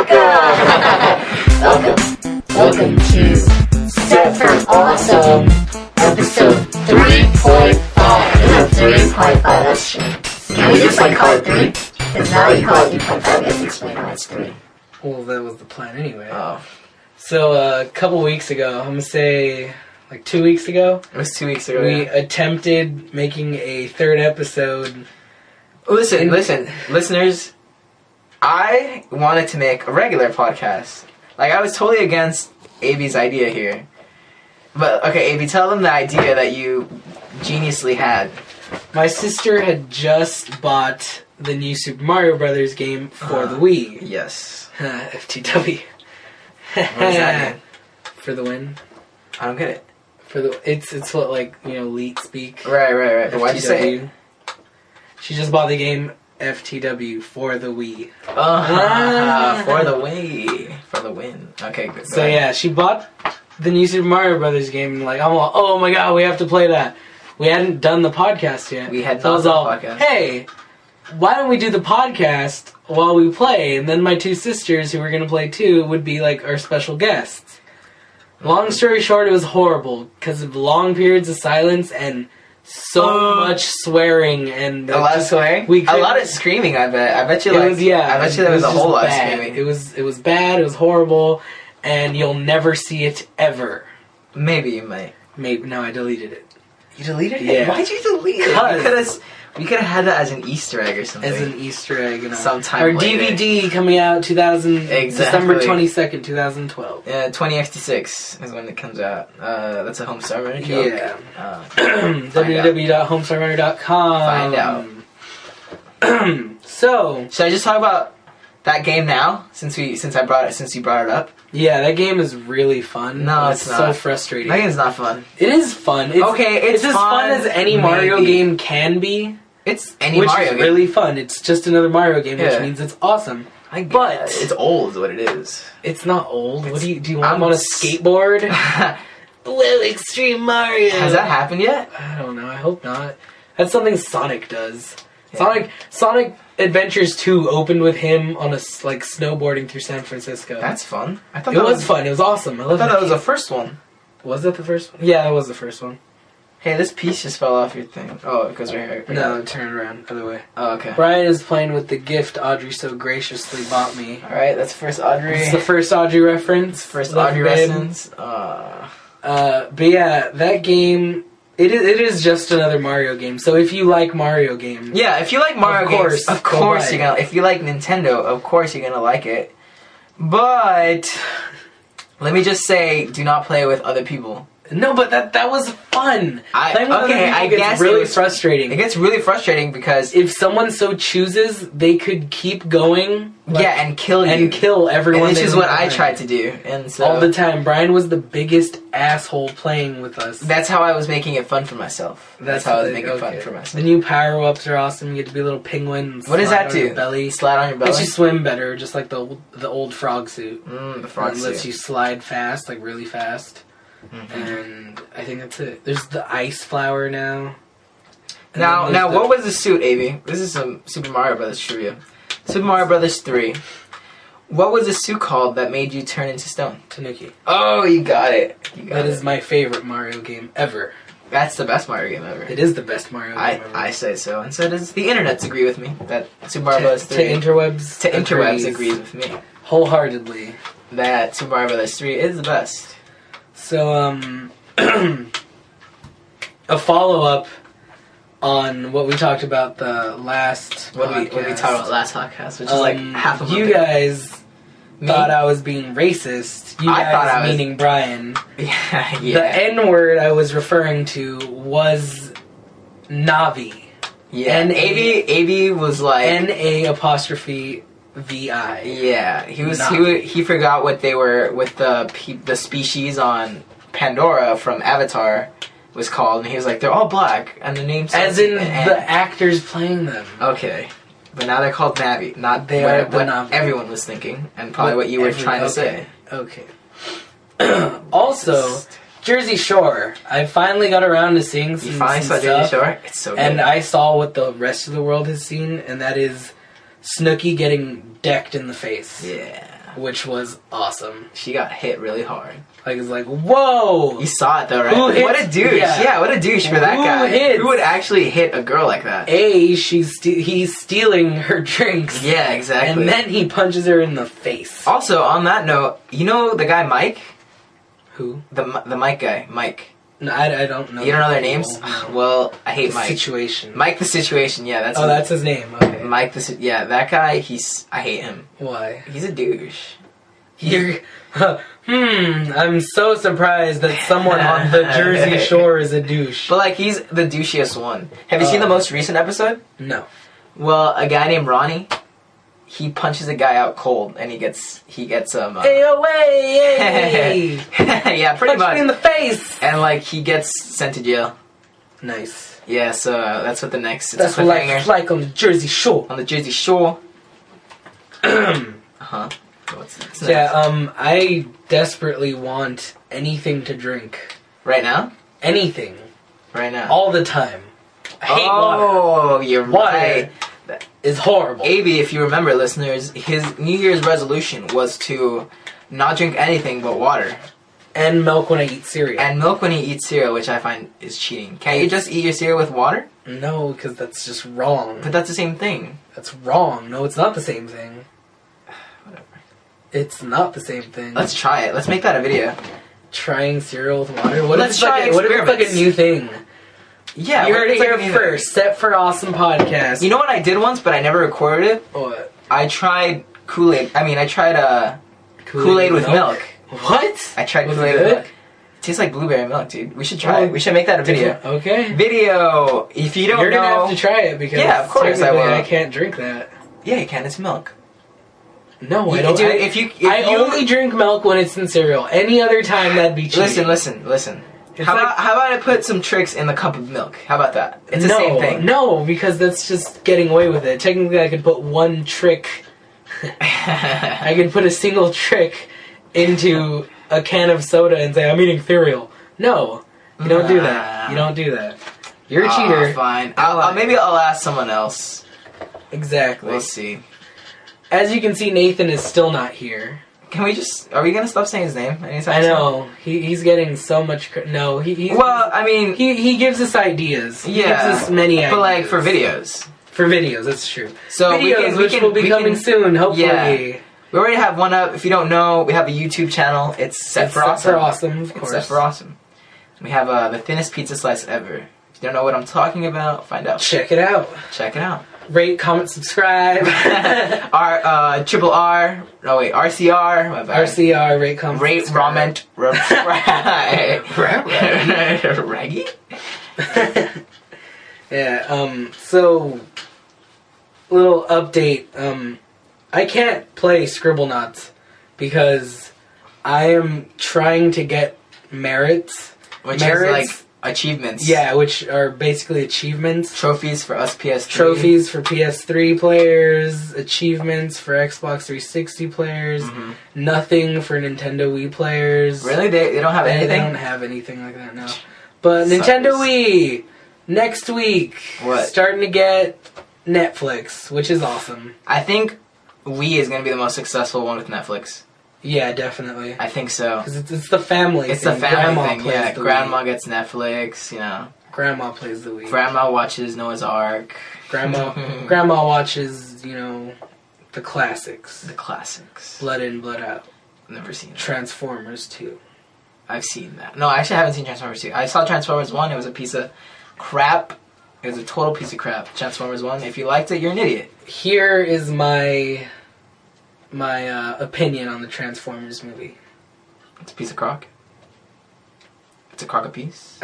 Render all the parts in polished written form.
Welcome to Set for Awesome, episode 3.5. No, 3.5, that's true. Can we just call it 3? Because now you call it 3.5, you have to explain why it's 3. Well, that was the plan anyway. Oh. So, a couple weeks ago, I'm going to say, 2 weeks ago. It was 2 weeks ago. We attempted making a third episode. Listen, listeners. I wanted to make a regular podcast. I was totally against AB's idea here. But, okay, AB, tell them the idea that you geniusly had. My sister had just bought the new Super Mario Brothers game for the Wii. Yes. FTW. What does that mean? For the win. I don't get it. It's what, leet speak. Right. But why'd you say it? She just bought the game FTW for the Wii. For the Wii. For the win. Okay, good. So yeah, she bought the new Super Mario Brothers game and I'm all, oh my god, we have to play that. We hadn't done the podcast yet. We had so not I was done all, the podcast. Hey, why don't we do the podcast while we play? And then my two sisters who were going to play too would be our special guests. Long story short, it was horrible because of long periods of silence and so much swearing and a lot of swearing. A lot of screaming. I bet. I bet you I bet you there was a whole lot of screaming. It was bad. It was horrible, and you'll never see it ever. Maybe you might. Maybe no, I deleted it. You deleted it? Yeah. Why'd you delete it? We could have had that as an Easter egg or something. As an Easter egg, sometime our later. DVD coming out December 22nd, 2012. Yeah, 2056 is when it comes out. That's a Homestar Runner joke. Yeah. www.homestarrunner.com. Find out. So, should I just talk about that game now? Since you brought it up. Yeah, that game is really fun. No, it's not. So frustrating. That game's not fun. It is fun. It's as fun as any Mario game can be. It's any Mario game. Which is really fun. It's just another Mario game, which means it's awesome. But it's old is what it is. It's not old. Do you want them on a skateboard? Well, Extreme Mario. Has that happened yet? I don't know. I hope not. That's something Sonic does. Yeah. Sonic Adventures 2 opened with him on a snowboarding through San Francisco. That's fun. I thought it was fun. It was awesome. I thought that was the first one. Was that the first one? Yeah, that was the first one. Hey, this piece just fell off your thing. Oh, it goes right here. No, turn it around. Other way. Oh, okay. Brian is playing with the gift Audrey so graciously bought me. Alright, that's first Audrey. It's the first Audrey reference. First Audrey reference. But yeah, that game... It is just another Mario game. So if you like Mario games... Yeah, if you like Mario games, of course you're gonna... If you like Nintendo, of course you're gonna like it. But... let me just say, do not play with other people. No, but that was fun. I guess really frustrating. It gets really frustrating because if someone so chooses, they could keep going. And kill you. And kill everyone. And this is what I tried to do. And so all the time. Brian was the biggest asshole playing with us. That's how I was making it fun for myself. That's how I was making it fun for myself. The new power-ups are awesome. You get to be a little penguin. What does that do? Belly. Slide on your belly? Lets you swim better, just like the old frog suit. The frog suit. Lets you slide fast, really fast. Mm-hmm. And I think that's it. There's the ice flower now. Now, what was the suit, Avi? This is some Super Mario Brothers trivia. Super Mario Brothers 3. What was the suit called that made you turn into stone? Tanuki. Oh, you got it. That is my favorite Mario game ever. That's the best Mario game ever. It is the best Mario game ever. I say so, and so does the internets agree with me that Super Mario Brothers 3. To interwebs agrees with me wholeheartedly that Super Mario Brothers 3 is the best. So, a follow-up on what we talked about the last podcast. What we talked about last podcast, which is half of you guys thought I was being racist. You guys, meaning Brian. Yeah. The N-word I was referring to was Navi. Yeah. And A.B. was like... N-A''V-I. Yeah. He forgot what they were, with the species on Pandora from Avatar was called, and he was like, they're all black, and the name's... As in the actors playing them. Okay. But now they're called Navi, not what everyone was thinking, and probably what you were trying to say. Okay. Also, Jersey Shore. I finally got around to seeing some You finally saw Jersey Shore? It's so good. And I saw what the rest of the world has seen, and that is Snooki getting decked in the face. Yeah. which was awesome. She got hit really hard. Like, it's like, whoa! You saw it though, right? Who hits- What a douche. yeah. Yeah, what a douche for that Who guy. hits? Who would actually hit a girl like that? He's stealing her drinks. Yeah, exactly. And then he punches her in the face. Also, on that note, you know the guy Mike? Who? The Mike guy, Mike. No, I don't know. You don't know their names? No. Well, I hate The Mike. Situation. Mike the Situation, yeah, that's Oh, that's his name. Okay. Mike yeah, that guy, I hate him. Why? He's a douche. You're, I'm so surprised that someone on the Jersey Shore is a douche. But like, he's the douchiest one. Have you seen the most recent episode? No. Well, a guy named Ronnie, he punches a guy out cold, and he gets Hey, away! Hey! yeah, pretty Punch much. me in the face! And like, he gets sent to jail. Nice. Yeah, so that's what the next. It's That's a what cliffhanger like on the Jersey Shore. on the Jersey Shore. Uh-huh. What's next? Yeah, I desperately want anything to drink. Right now? Anything. Right now. All the time. I hate water. Oh, you're Water right. is horrible. AB, if you remember, listeners, his New Year's resolution was to not drink anything but water. And milk when I eat cereal. And milk when he eats cereal, which I find is cheating. Can't you just eat your cereal with water? No, because that's just wrong. But that's the same thing. That's wrong. No, it's not the same thing. Whatever. It's not the same thing. Let's try it. Let's make that a video. Trying cereal with water? What Let's if it's like try what if it's like a experiments. new thing? Yeah, You what heard if it it's like here a new- first. Set for Awesome Podcast. You know what I did once, but I never recorded it? What? I tried Kool-Aid. I tried Kool-Aid with milk. What? I tried Was it Kool-Aid with good? milk. It tastes like blueberry milk, dude. We should try it. We should make that a video. Okay. Video. If you don't You're know, gonna have to try it because Yeah, of course I technically will. I can't drink that. yeah, you can. It's milk. No, I You- don't. dude, I, if you only drink milk when it's in cereal. Any other time that'd be cheating. listen. It's How like- about I put some tricks in the cup of milk? How about that? It's the no, same thing. No, because that's just getting away with it. Technically, I could put one trick. I could put a single trick into a can of soda and say I'm eating cereal. No, you don't do that. You don't do that. You're a cheater. Fine. Maybe I'll ask someone else. Exactly. We'll see. As you can see, Nathan is still not here. Can we just? Are we gonna stop saying his name anytime I soon? know he's getting so much. No, he's Well, I mean, he gives us ideas. He yeah, gives us many ideas. but like for videos. For videos, that's true. So Videos, which will be coming soon, hopefully. Yeah. We already have one up. If you don't know, we have a YouTube channel. It's Set for Awesome. Set for Awesome, of It's course. Set for Awesome. We have the thinnest pizza slice ever. If you don't know what I'm talking about, find out. Check it out. Check it out. Rate, comment, subscribe. R triple R. No wait, RCR. My bad. RCR, rate, comment, Rate subscribe. ramen. Raggy. Yeah. So little update. I can't play Scribblenauts because I am trying to get merits. Which Merits? is like achievements. Yeah, which are basically achievements. Trophies for us PS3. Trophies for PS3 players, achievements for Xbox 360 players, nothing for Nintendo Wii players. Really? They don't have They anything? don't have anything like that, no. But Suckers. Nintendo Wii, next week, What? starting to get Netflix, which is awesome. I think Wii is going to be the most successful one with Netflix. Yeah, definitely. I think so. Because it's the family It's thing. the family Grandma thing, plays yeah. the Grandma Wii. gets Netflix, you know. Grandma plays the Wii. Grandma watches Noah's Ark. Grandma watches, the classics. The classics. Blood In, Blood Out. Never seen it. Transformers 2. I've seen that. No, I actually haven't seen Transformers 2. I saw Transformers 1. It was a piece of crap. It was a total piece of crap. Transformers 1. If you liked it, you're an idiot. Here is my opinion on the Transformers movie. It's a piece of crock. It's a crock of piece.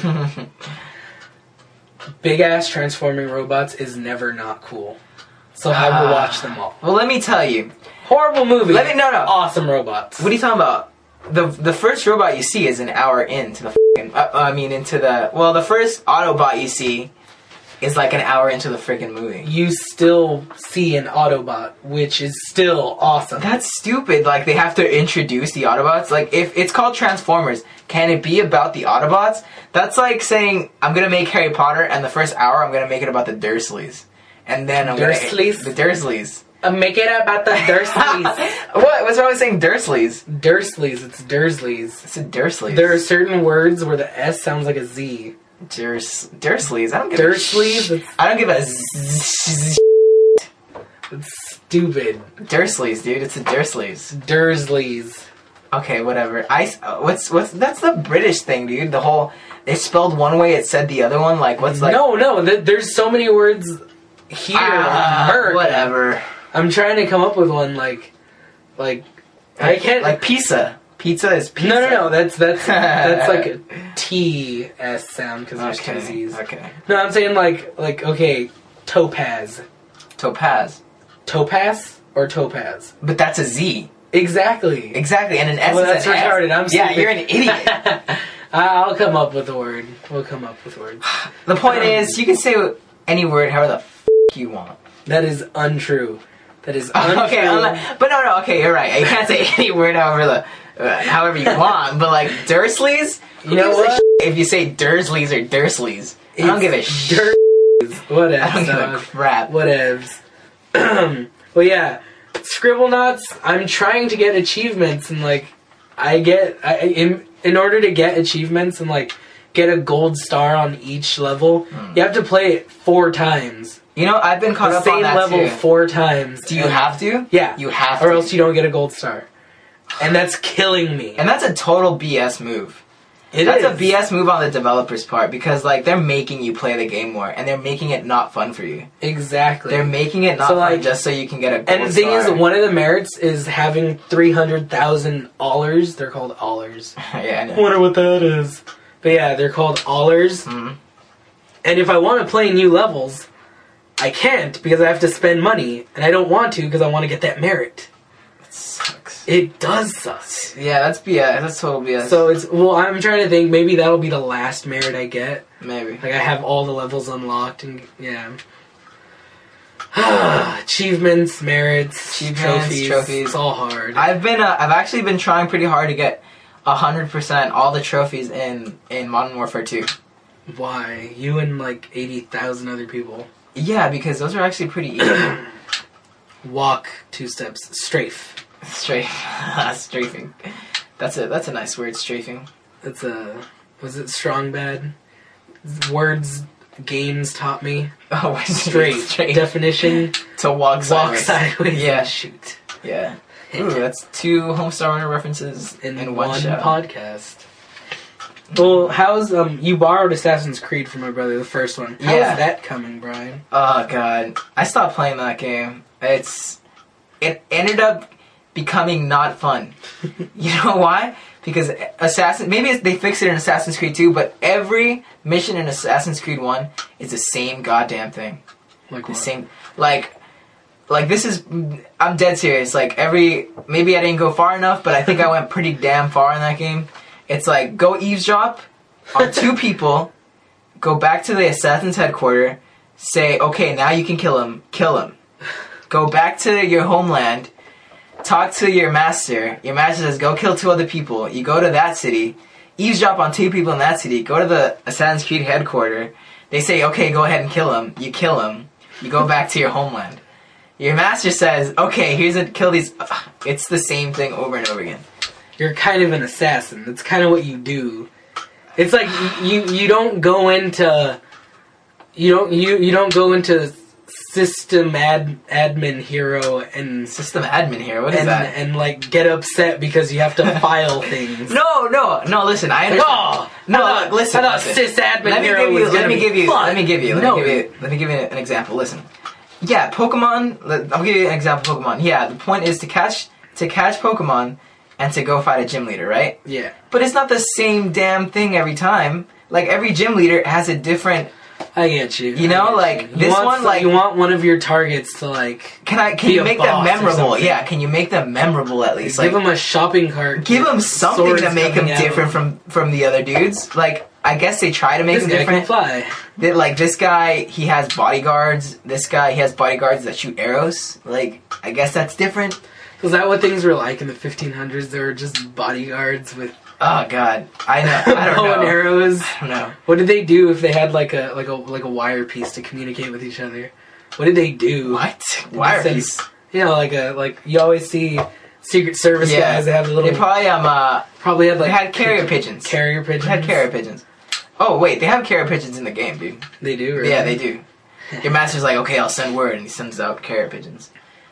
Big ass transforming robots is never not cool. So I will watch them all. Well, let me tell you. Horrible movie. No. Awesome robots. What are you talking about? The first robot you see is an hour into the the first Autobot you see is like an hour into the freaking movie. You still see an Autobot, which is still awesome. That's stupid. Like, they have to introduce the Autobots. Like, if it's called Transformers, can it be about the Autobots? That's like saying, I'm gonna make Harry Potter, and the first hour I'm gonna make it about the Dursleys. And then I'm Dursleys? The Dursleys. Make it about the Dursleys. What? What's wrong with saying Dursleys? Dursleys, it's Dursleys. It's a Dursleys. There are certain words where the S sounds like a Z. Dursleys. I don't give Dursleys? a I don't give a z. It's stupid. Dursleys, dude. It's a Dursleys. Dursleys. Okay, whatever. What's that's the British thing, dude. The whole they spelled one way, it said the other one. Like what's like? No. There's so many words here. in America. Whatever. I'm trying to come up with one like I can't like pizza. Pizza is pizza. No. That's like a T-S sound because there's two Z's. Okay. No, I'm saying like okay, topaz. Topaz. Topaz or topaz? But that's a Z. Exactly. Exactly, and an S Well, is that's an S. retarded. I'm Yeah, stupid. you're an idiot. I'll come up with a word. We'll come up with words. The point is, you can say any word however the you want. That is untrue. That is untrue. Okay, but no. Okay, you're right. You can't say any word however you want. But like Dursleys, You know what? If you say Dursleys or Dursleys, I don't give a shit. Whatevs. I don't give a crap. Whatevs. Well, yeah. Scribblenauts, I'm trying to get achievements and like in order to get achievements and like get a gold star on each level, you have to play it 4 times. You know, I've been caught The up on same that level too. 4 times. Do you have to? Yeah. You have to. Or else you don't get a gold star. And that's killing me. And that's a total BS move. That's a BS move on the developer's part because like they're making you play the game more and they're making it not fun for you. Exactly. They're making it not So, fun like, just so you can get a gold And the thing star. is, one of the merits is having 300,000 Allers. They're called Allers. Yeah, I know. I wonder what that is. But yeah, they're called Allers. Mhm. And if I want to play new levels, I can't because I have to spend money. And I don't want to because I want to get that merit. It sucks. It does suck. Yeah, that's BS. That's total BS. So I'm trying to think, maybe that'll be the last merit I get. Maybe. Like I have all the levels unlocked and yeah. Achievements, merits, trophies. It's all hard. I've actually been trying pretty hard to get 100% all the trophies in Modern Warfare 2. Why? You and like 80,000 other people. Yeah, because those are actually pretty easy. Walk 2 steps. Strafe. Strafing. That's a nice word, strafing. That's was it strong bad? Words games taught me. Oh, Straight. Definition. To walk sideways. Yeah. And shoot. Yeah. Ooh, that's 2 Homestar Runner references In one one show. podcast. Well, how's you borrowed Assassin's Creed from my brother, the first one. How's Yeah. that coming, Brian? Oh god, I stopped playing that game. It ended up becoming not fun. You know why? Because they fixed it in Assassin's Creed 2, but every mission in Assassin's Creed 1 is the same goddamn thing. Like The what? same, like this is, I'm dead serious. Like maybe I didn't go far enough, but I think I went pretty damn far in that game. It's like, go eavesdrop on 2 people, go back to the Assassin's headquarters, say, okay, now you can kill him. Go back to your homeland, talk to your master. Your master says, go kill 2 other people. You go to that city, eavesdrop on 2 people in that city, go to the Assassin's Creed headquarters. They say, okay, go ahead and kill him. You kill him. You go back to your homeland. Your master says, okay, kill these. It's the same thing over and over again. You're kind of an assassin. That's kind of what you do. It's like you don't go into you don't go into system admin hero and System admin here. What is that? and like get upset because you have to file things. No. Listen, I understand. Oh, No, listen. I thought sysadmin Let hero was me gonna give be you fun. an example. Listen. Yeah, Pokemon. I'll give you an example of Pokemon. Yeah, the point is to catch Pokemon and to go fight a gym leader, right? Yeah, But it's not the same damn thing every time. Like every gym leader has a different. I get you. You know, I get like, this one, like- you want one of your targets to like Can be you a make them boss or memorable? something. Yeah, can you make them memorable at least? give Like, them a shopping cart. give with them something swords to make them coming out. different from the other dudes. Like, I guess they try to make This them guy can different. fly. Like, this guy, he has bodyguards. This guy, he has bodyguards that shoot arrows. Like, I guess that's different. Was that what things were like in the 1500s? They were just bodyguards with Oh God, I know. I don't bow and know. arrows. I don't know. What did they do if they had like a wire piece to communicate with each other? What did they do? What? Wire They piece? You know, like you always see Secret Service guys that have the little. They probably probably had they had carrier pigeons. Carrier pigeons. They had carrier pigeons. Oh wait, they have carrier pigeons in the game, dude. They do. Really? Yeah, they do. Your master's like, okay, I'll send word, and he sends out carrier pigeons.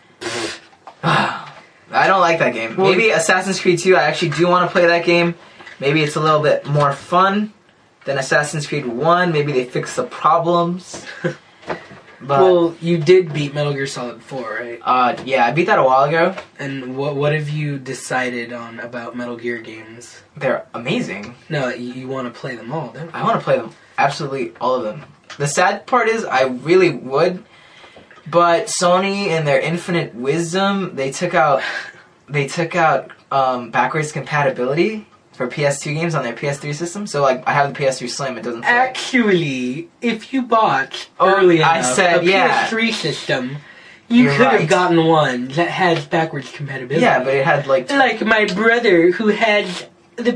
I don't like that game. Maybe Assassin's Creed 2. I actually do want to play that game. Maybe it's a little bit more fun than Assassin's Creed 1. Maybe they fix the problems. But, well, you did beat Metal Gear Solid 4, right? yeah, I beat that a while ago. And what have you decided on about Metal Gear games? They're amazing. No, you want to play them all, don't you? I want to play them. Absolutely all of them. The sad part is I really would, but Sony in their infinite wisdom, they took out backwards compatibility for PS2 games on their PS3 system. So like I have the PS3 Slim, it doesn't play. Actually, if you bought early enough a PS3 system, you could have gotten one that has backwards compatibility. Yeah, but it had like my brother who had the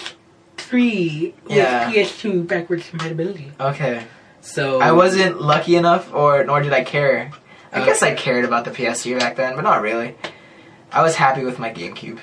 PS3 with PS2 backwards compatibility. Okay. So I wasn't lucky enough, nor did I care. I guess I cared about the PS3 back then, but not really. I was happy with my GameCube.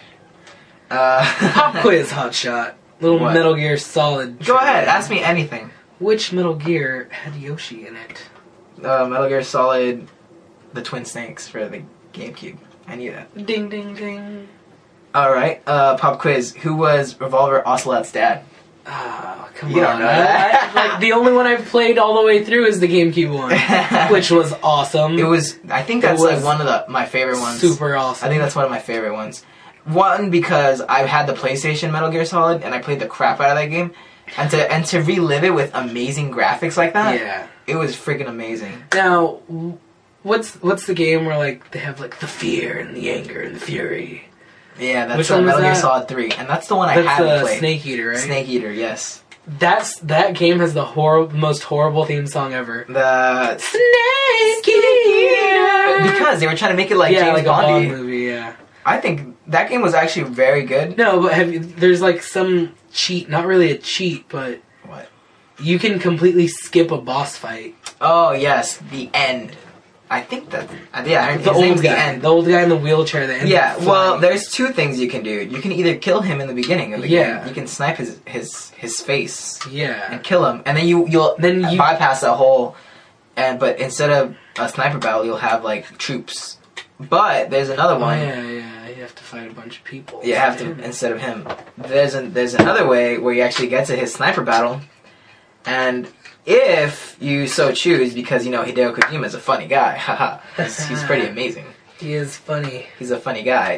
Pop quiz, hotshot. Little What? Metal Gear Solid. Go ahead, ask me anything. Which Metal Gear had Yoshi in it? Metal Gear Solid, the Twin Snakes for the GameCube. I knew that. Ding, ding, ding. Alright, pop quiz. Who was Revolver Ocelot's dad? Ah, come You on. don't know that. Like, the only one I've played all the way through is the GameCube one, which was awesome. I think that's like one of my favorite ones. Super awesome. I think that's one of my favorite ones. One, because I've had the PlayStation Metal Gear Solid, and I played the crap out of that game. And to relive it with amazing graphics like that, yeah, it was freaking amazing. Now, what's the game where like they have like the fear and the anger and the fury? Yeah, that's Which one was Metal Gear that? Solid 3, and that's the one I haven't played. Snake Eater, right? Snake Eater, yes. That game has the most horrible theme song ever. The Snake Eater. Because they were trying to make it like James like Bondy. a Bond movie, yeah. I think that game was actually very good. No, but there's like some cheat, not really a cheat, but What? you can completely skip a boss fight. Oh yes, the end. I think that his The name's old the guy, end. the old guy in the wheelchair that ends Yeah, up well, flying. there's two things you can do. You can either kill him in the beginning of the Yeah. game. You can snipe his face Yeah. and kill him, and then you'll bypass that whole. But instead of a sniper battle, you'll have like troops. But there's another one. Yeah. You have to fight a bunch of people. You have to instead of him. There's another way where you actually get to his sniper battle, and if you so choose, because you know Hideo Kojima is a funny guy, haha, he's pretty amazing. He is funny. He's a funny guy.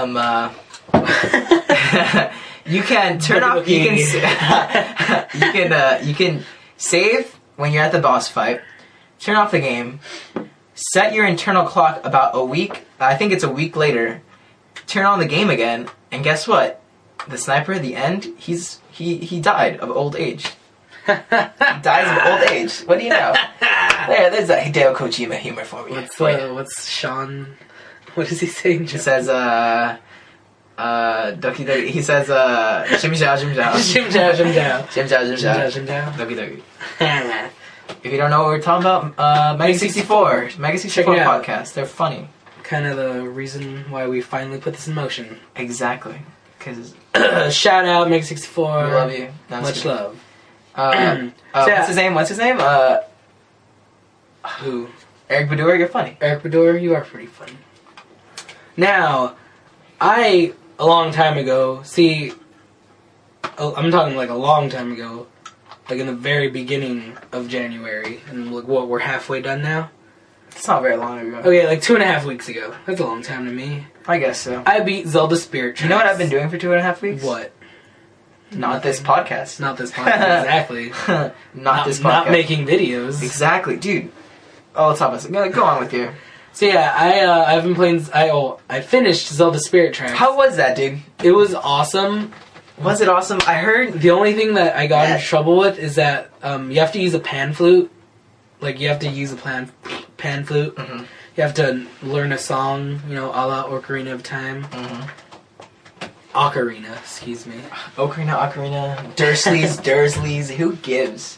You can turn off. You can save when you're at the boss fight. Turn off the game. Set your internal clock about a week. I think it's a week later. Turn on the game again, and guess what? The sniper at the end, he died of old age. He dies of old age. What do you know? There's that Hideo Kojima humor for me. What's Sean? What is he saying? He says, Doki Doki. He says, Shim Zhao, Shim Zhao. Shim Zhao, Shim Zhao. Shim Zhao, Shim Zhao. Shim Zhao. Doki Doki. If you don't know what we're talking about, Mega 64. Mega 64 podcast. They're funny. Kind of the reason why we finally put this in motion. Exactly. Because shout out Mega 64. we love you. No, Much love. What's his name? Who? Eric Badura. You're funny. Eric Badura, you are pretty funny. Now, a long time ago, I'm talking like a long time ago, like in the very beginning of January, and like what, we're halfway done now? It's not very long ago. Okay, like 2.5 weeks ago. That's a long time to me. I guess so. I beat Zelda Spirit Tracks. You know what I've been doing for 2.5 weeks? What? Not this podcast. Not this podcast, exactly. Not this podcast. Not making videos. Exactly, dude. Oh, let's talk about it. Go on with you. So yeah, I've been playing. I finished Zelda Spirit Tracks. How was that, dude? It was awesome. Was it awesome? I heard the only thing that I got in trouble with is that you have to use a pan flute. Like you have to use a pan flute. Mm-hmm. You have to learn a song, a la Ocarina of Time. Mm-hmm. Ocarina, excuse me. Ocarina. Dursleys. Who gives?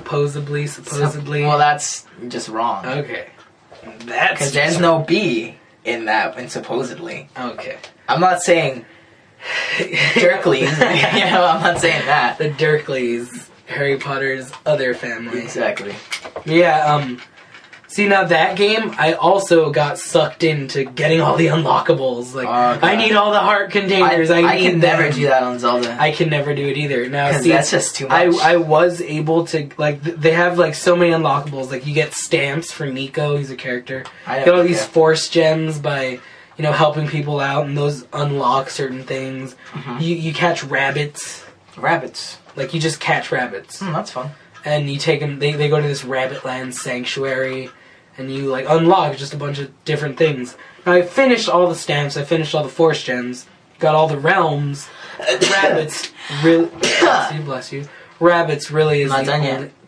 Supposedly. Well, that's just wrong. Okay. That's because there's no B. in that, and supposedly. Okay. I'm not saying Durkleys. I'm not saying that. The Durkleys, Harry Potter's other family. Exactly. Yeah, see, now that game, I also got sucked into getting all the unlockables. Like, I need all the heart containers. I need can never do that on Zelda. I can never do it either. Now, Because see, that's just too much. I was able to, like, they have, like, so many unlockables. Like, you get stamps for Nico, he's a character. You get all these force gems by, helping people out, and those unlock certain things. Mm-hmm. You catch rabbits. Rabbits. Like, you just catch rabbits. That's fun. And you take them, they go to this rabbit land sanctuary, and you, like, unlock just a bunch of different things. Now, I finished all the stamps, I finished all the force gems, got all the realms. Rabbits really... bless you. Rabbits really is Not the done only... yet.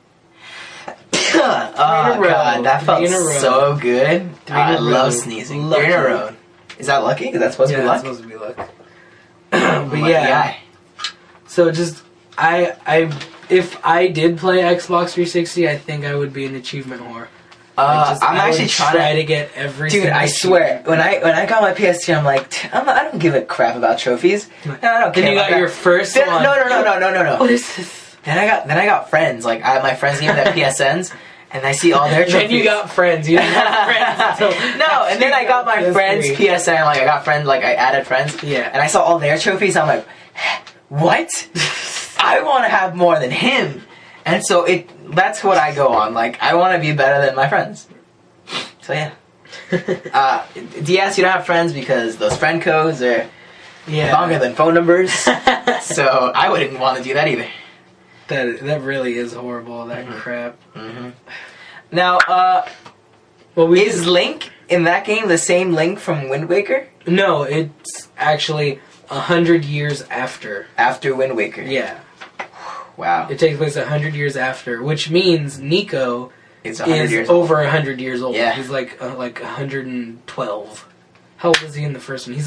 Oh, God, that felt so good. I love sneezing. 3 in a row. Is that lucky? Is that supposed to be luck? Yeah, that's supposed to be luck. But yeah. So just... If I did play Xbox 360, I think I would be an achievement whore. I'm actually trying to get every. Dude, I swear, when I got my PS2, I'm like, I don't give a crap about trophies. I don't care. Then you got your first one. No. What is this? Then I got friends. Like my friends even have PSNs, and I see all their trophies. Then you got friends. You didn't have friends. No, and then I got my friends' PSN. Like I got friends. Like I added friends. Yeah. And I saw all their trophies. I'm like, what? I want to have more than him. And so that's what I go on. Like, I want to be better than my friends. So yeah. DS, you don't have friends because those friend codes are longer than phone numbers. So I wouldn't want to do that either. That really is horrible, that crap. Mm-hmm. Now, is Link in that game the same Link from Wind Waker? No, it's actually 100 years after. After Wind Waker? Yeah. Wow. It takes place 100 years after, which means Nico is over 100 years old. Yeah. He's like 112. How old is he in the first one? He's...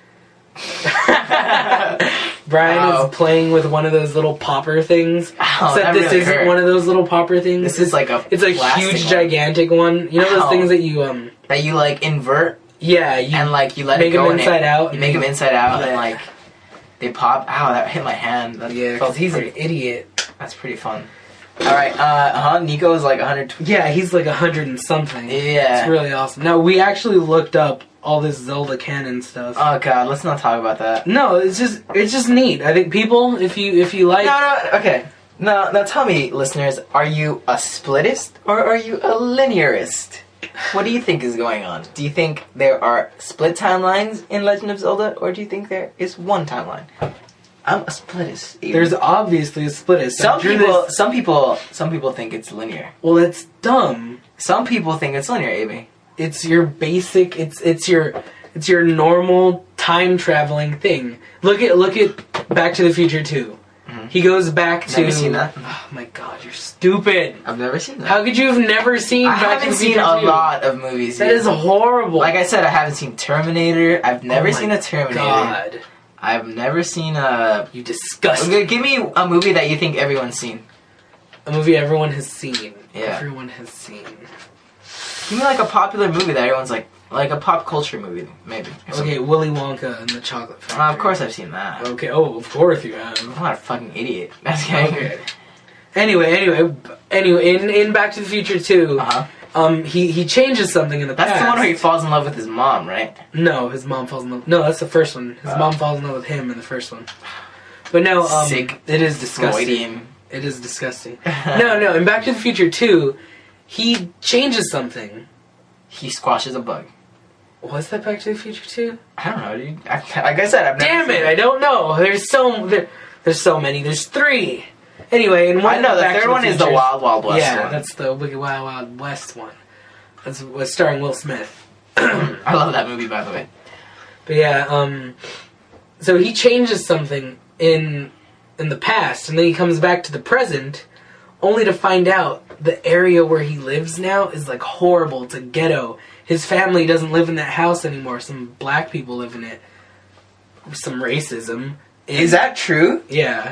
Brian is playing with one of those little popper things. Except this really isn't one of those little popper things. This is like It's a huge, gigantic one. You know those things that you that you like invert? Yeah, and like you let make it go them inside out. You make them inside out, and like they pop. Ow, that hit my hand. That because he's an idiot. That's pretty fun. Alright, Nico is like 120. Yeah, he's like 100 and something. Yeah. It's really awesome. Now, we actually looked up all this Zelda canon stuff. Oh god, let's not talk about that. No, it's just neat. I think people, if you like... Okay. Now tell me, listeners, are you a splittist or are you a linearist? What do you think is going on? Do you think there are split timelines in Legend of Zelda, or do you think there is one timeline? I'm a splittist. There's obviously a splittist. Some people think it's linear. Well, that's dumb. Some people think it's linear, AB. It's your basic. It's your normal time traveling thing. Look at Back to the Future 2. Mm-hmm. He goes back to. Never seen that. Oh my god, you're stupid. I've never seen that. How could you have never seen? I haven't seen a lot of movies. That is horrible. Like I said, I haven't seen Terminator. I've never seen a Terminator. God. I've never seen a... You disgusting. Give me a movie that you think everyone's seen. A movie everyone has seen. Yeah. Everyone has seen. Give me like a popular movie that everyone's like a pop culture movie, maybe. Okay, Willy Wonka and the Chocolate Factory. Of course I've seen that. Okay, of course you have. I'm not a fucking idiot. That's okay. Anyway, in Back to the Future 2, he changes something in the past. That's the one where he falls in love with his mom, right? No, his mom falls in love... No, that's the first one. His mom falls in love with him in the first one. But no, Sick. It is disgusting. Freudian. It is disgusting. No, in Back to the Future 2, he changes something. He squashes a bug. Was that Back to the Future 2? I don't know, dude. Like I said, I've never Damn it, I don't know. There's so many. There's 3. Anyway, and I know the third one is the Wild Wild West one. Yeah, that's the Wicked Wild Wild West one. That's was starring Will Smith. I love that movie, by the way. But yeah, so he changes something in the past, and then he comes back to the present, only to find out the area where he lives now is like horrible. It's a ghetto. His family doesn't live in that house anymore. Some black people live in it. Some racism. Is that true? Yeah.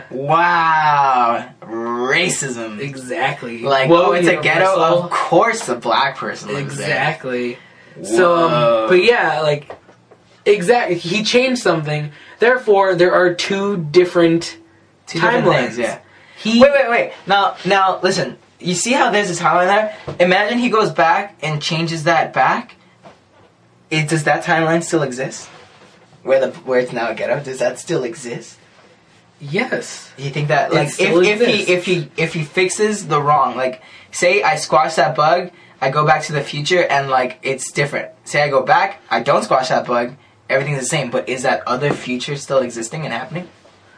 Wow. Racism. Exactly. Like, it's a ghetto? Of course a black person lives there. Exactly. So, Whoa. but yeah, like, exactly, he changed something. Therefore, there are two different Two different timelines. things, yeah. He, Wait. Now, listen. You see how there's a timeline there? Imagine he goes back and changes that back. Does that timeline still exist? Where it's now a ghetto, does that still exist? Yes. Do you think that, It like, still exists. if he fixes the wrong, like, say I squash that bug, I go back to the future and, like, it's different. Say I go back, I don't squash that bug, everything's the same, but is that other future still existing and happening?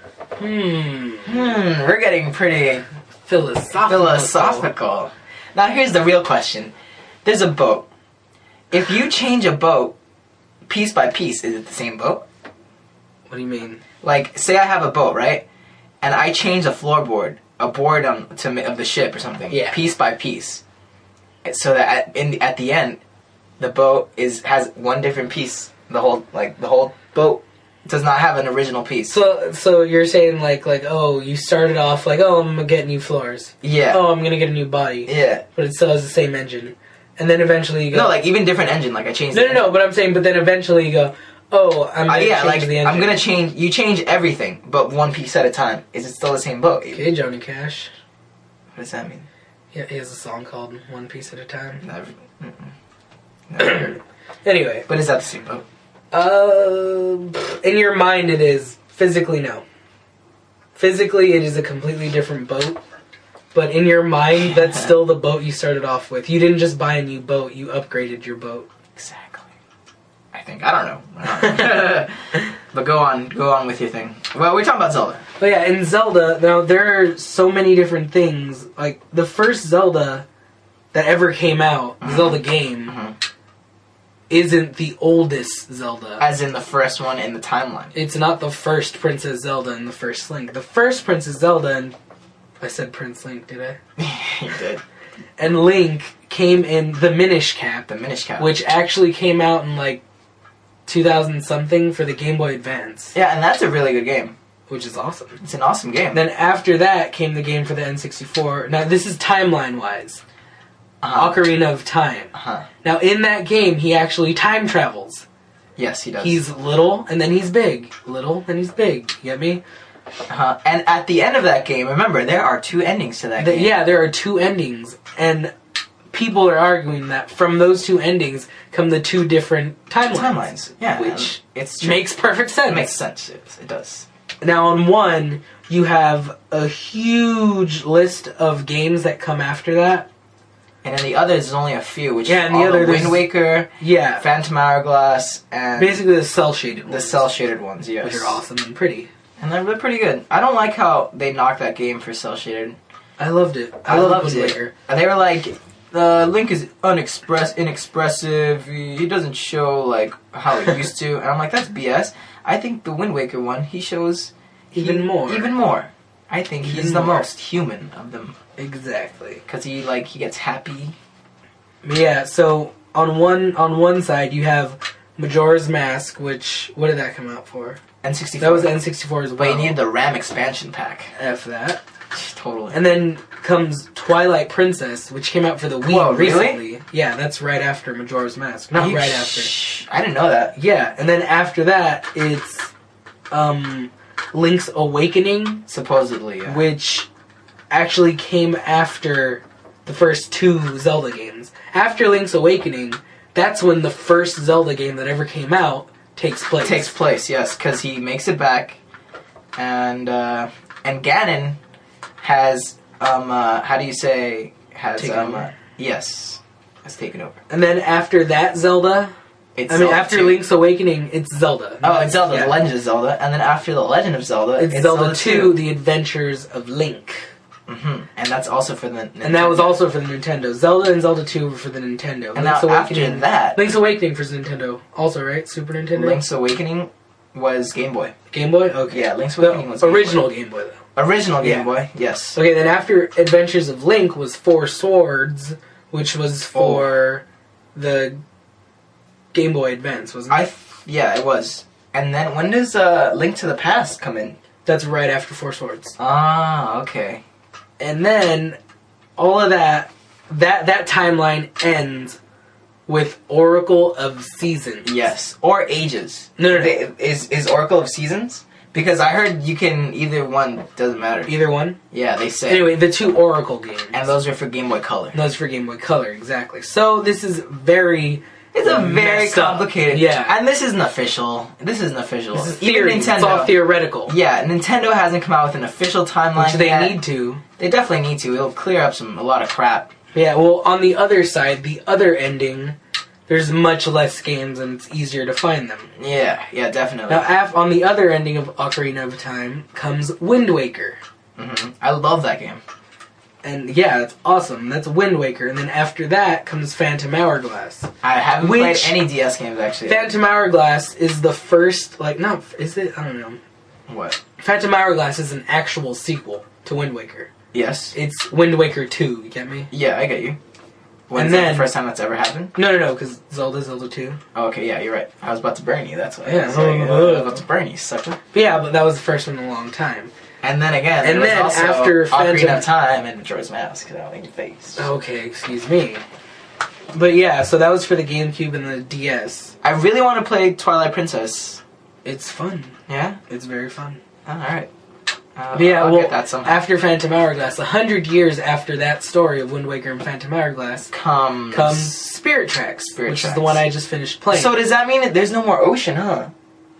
We're getting pretty philosophical. Now here's the real question. There's a boat. If you change a boat piece by piece, is it the same boat? What do you mean? Like, say I have a boat, right? And I change a board of the ship or something, Yeah. piece by piece, so that at the end, the boat has one different piece. The whole boat does not have an original piece. So you're saying like oh, you started off like, oh, I'm gonna get new floors. Yeah. Oh, I'm gonna get a new body. Yeah. But it still has the same engine. And then eventually you go, No, like even different engine. Like I changed. No, but I'm saying, but then eventually you go, oh, I'm gonna change the engine. I'm gonna change. You change everything, but one piece at a time. Is it still the same boat? Okay, Johnny Cash. What does that mean? Yeah, he has a song called One Piece at a Time. Never. Never heard it. Anyway. But is that the same boat? In your mind it is. Physically, no. Physically, it is a completely different boat. But in your mind, that's still the boat you started off with. You didn't just buy a new boat, you upgraded your boat. Exactly. I think. I don't know. But go on with your thing. Well, we're talking about Zelda. But yeah, in Zelda, now there are so many different things. Like, the first Zelda that ever came out, the Zelda game, isn't the oldest Zelda. As in the first one in the timeline. It's not the first Princess Zelda and the first Link. The first Princess Zelda, and I said Prince Link, did I? You did. And Link came in the Minish Cap. The Minish Cap. Which actually came out in like 2000 something for the Game Boy Advance. Yeah, and that's a really good game. Which is awesome. It's an awesome game. Then after that came the game for the N64. Now this is timeline wise. Ocarina of Time. Now in that game he actually time travels. Yes, he does. He's little and then he's big. Little and he's big. You get me? And at the end of that game, remember, there are two endings to that game. Yeah, there are two endings. And people are arguing that from those two endings come the two different timelines. Yeah. Which it's true. makes perfect sense. It makes sense. It does. Now on one, you have a huge list of games that come after that. And in the others, there's only a few, which yeah, is and the other Wind Waker, yeah, Phantom Hourglass, and basically the cel-shaded ones. The cel-shaded ones, yes. Which are awesome and pretty. And they're pretty good. I don't like how they knocked that game for cel-shaded. I loved it. I loved Wind it. Waker. And they were like, Link is inexpressive. He doesn't show like how he used to. And I'm like, that's BS. I think the Wind Waker one, he shows even more. Even more. I think he's the most human of them. Exactly. Because he gets happy. Yeah. So on one side you have Majora's Mask, which what did that come out for? N64. That was N64 as well. But you needed the RAM expansion pack. F that. Totally. And then comes Twilight Princess, which came out for the Wii Whoa, recently. Really? Yeah, that's right after Majora's Mask. Not right after. I didn't know that. Yeah, and then after that, it's Link's Awakening, supposedly, yeah. Which actually came after the first two Zelda games. After Link's Awakening, that's when the first Zelda game that ever came out takes place. Yes, because he makes it back, and Ganon has how do you say has taken over. Yes, has taken over. And then after that Zelda. After 2. Link's Awakening, it's Zelda. Oh, it's Zelda, yeah. The Legend of Zelda. And then after The Legend of Zelda, it's Zelda 2, The Adventures of Link. Mm-hmm. And that's also for the Nintendo. And that was also for the Nintendo. Zelda and Zelda 2 were for the Nintendo. And Link's Awakening, after that... Link's Awakening for Nintendo. Also, right? Super Nintendo? Link's Awakening was Game Boy. Game Boy? Okay. Yeah, Link's Awakening was original Game Boy, though. Original Game Boy, yes. Okay, then after Adventures of Link was Four Swords, which was for the Game Boy Advance, wasn't it? Yeah, it was. And then when does Link to the Past come in? That's right after Four Swords. Ah, okay. And then all of that timeline ends with Oracle of Seasons. Yes, or ages. No. Is Oracle of Seasons? Because I heard you can either one, doesn't matter. Either one? Yeah, they say. Anyway, the 2 Oracle games. And those are for Game Boy Color. Those for Game Boy Color, exactly. So this is very... It's a very messed up. complicated... Yeah. And this isn't official. This isn't official. This is Even theory. Nintendo... It's all theoretical. Yeah, Nintendo hasn't come out with an official timeline Which they yet. need to. They definitely need to. It'll clear up a lot of crap. Yeah, well, on the other side, the other ending, there's much less games and it's easier to find them. Yeah, definitely. Now, on the other ending of Ocarina of Time comes Wind Waker. I love that game. And yeah, it's awesome. That's Wind Waker. And then after that comes Phantom Hourglass. I haven't Which- played any DS games, actually. Phantom Hourglass is the first, is it? I don't know. What? Phantom Hourglass is an actual sequel to Wind Waker. Yes. It's Wind Waker 2, you get me? Yeah, I get you. When's And that then- the first time that's ever happened? No, because Zelda 2. Oh, okay, yeah, you're right. I was about to burn you, that's why. Yeah. I was about to burn you, sucker. But yeah, but that was the first one in a long time. And then again, And there then was also after Ocarina Phantom- of Time and Majora's Mask, because I don't think your face. Okay, excuse me. But yeah, so that was for the GameCube and the DS. I really want to play Twilight Princess. It's fun. Yeah? It's very fun. Oh, alright. But yeah, I'll well, get that somehow. after Phantom Hourglass, 100 years after that story of Wind Waker and Phantom Hourglass, comes Spirit Tracks, Spirit which Tracks. is the one I just finished playing. So does that mean that there's no more ocean, huh?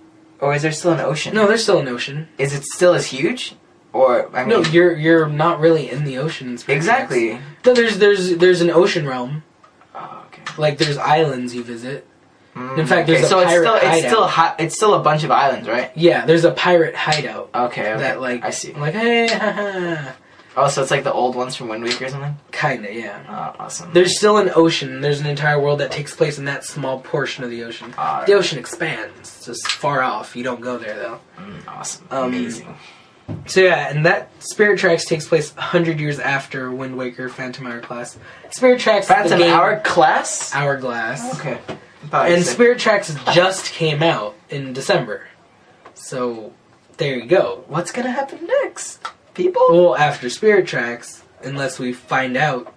Or is there still an ocean? No, there's still an ocean. Is it still as huge? Or, I mean... No, you're not really in the ocean in Spirit Exactly. Tracks. No, there's an ocean realm. Oh, okay. Like, there's islands you visit. In fact, there's a so pirate it's still a bunch of islands, right? Yeah, there's a pirate hideout. Okay. That, like... I see. Like, hey, haha. Oh, so it's like the old ones from Wind Waker or something? Kinda, yeah. Oh, awesome. There's still an ocean. There's an entire world that takes place in that small portion of the ocean. The ocean expands. Just far off. You don't go there, though. Awesome. Amazing. So yeah, and that Spirit Tracks takes place 100 years after Wind Waker, Phantom Hourglass. Spirit Tracks... Phantom the game, Hourglass? Hourglass. Okay. And Spirit Tracks just came out in December. So, there you go. What's gonna happen next? People? Well, after Spirit Tracks, unless we find out,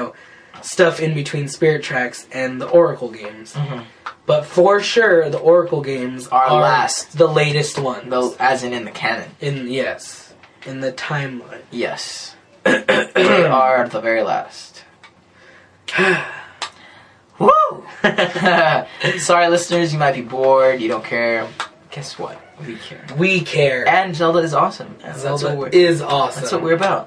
stuff in between Spirit Tracks and the Oracle games. But for sure, the Oracle games Are last. the latest ones. Those, as in the canon. In the timeline. Yes. They are the very last. Woo! Sorry, listeners, you might be bored, you don't care. Guess what? We care. We care. And Zelda is awesome. And Zelda is awesome. That's what we're about.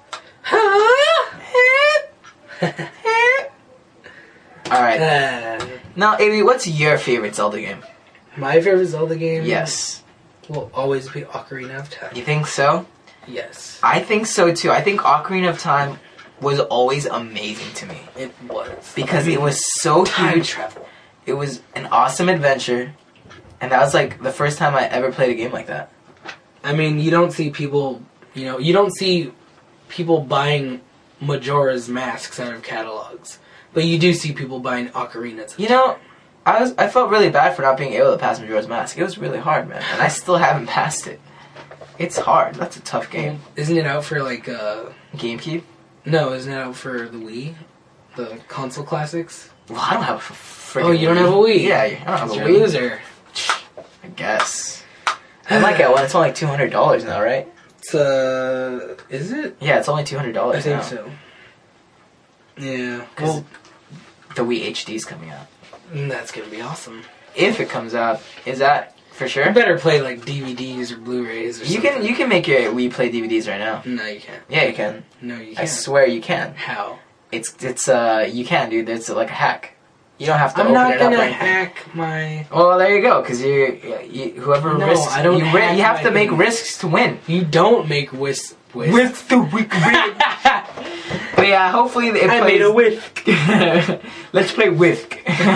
Alright. Now, Avi, what's your favorite Zelda game? My favorite Zelda game? Yes. Will always be Ocarina of Time. You think so? Yes. I think so too. I think Ocarina of Time was always amazing to me. It was. Because it was so time huge. travel. It was an awesome adventure. And that was like the first time I ever played a game like that. I mean, you don't see people, you don't see people buying Majora's Masks out of catalogs. But you do see people buying Ocarinas. I felt really bad for not being able to pass Majora's Mask. It was really hard, man. And I still haven't passed it. It's hard. That's a tough game. Isn't it out for like, GameCube? No, isn't it out for the Wii? The console classics? Well, I don't have a freaking Oh, you don't have a Wii? Yeah, I don't have a You're Wii. a loser. I guess. I might get one. It's only like $200 now, right? It's, is it? Yeah, it's only $200 now. I think so. Yeah. Well, the Wii HD's coming out. that's gonna be awesome. If it comes out, is that for sure? You better play like DVDs or Blu-rays or something. You can make your Wii play DVDs right now. No, you can't. Yeah, you can. No, you can't. I swear you can. How? It's you can, dude. It's like a hack. You don't have to I'm open not it up or gonna anything. hack my... Well, there you go, because whoever No, risks, I don't you hack have my to make game. risks to win. You don't make whisk. With the weak But yeah, hopefully it I plays... made a whisk. Let's play Whisk.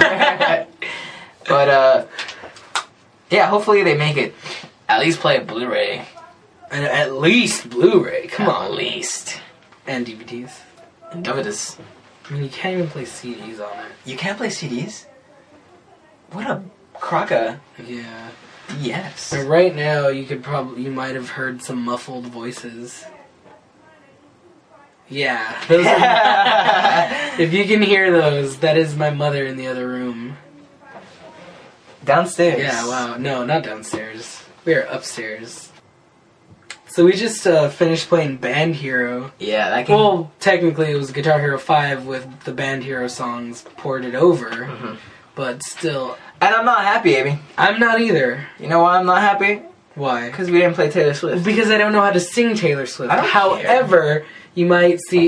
But, yeah, hopefully they make it. At least play a Blu-ray. And at least Blu-ray. Come on. At least. And DVDs. And DVDs. I mean, you can't even play CDs on it. You can't play CDs? What a crocker. Yeah. Yes. But right now, you might have heard some muffled voices. Yeah. Those are if you can hear those, that is my mother in the other room. Downstairs. Yeah, wow. No, not downstairs. We are upstairs. So we just finished playing Band Hero. Yeah, that game. Well, technically it was Guitar Hero 5 with the Band Hero songs ported over. Mhm. But still, And I'm not happy, Amy. I'm not either. You know why I'm not happy? Why? Because we didn't play Taylor Swift. Because I don't know how to sing Taylor Swift. I don't However, you might see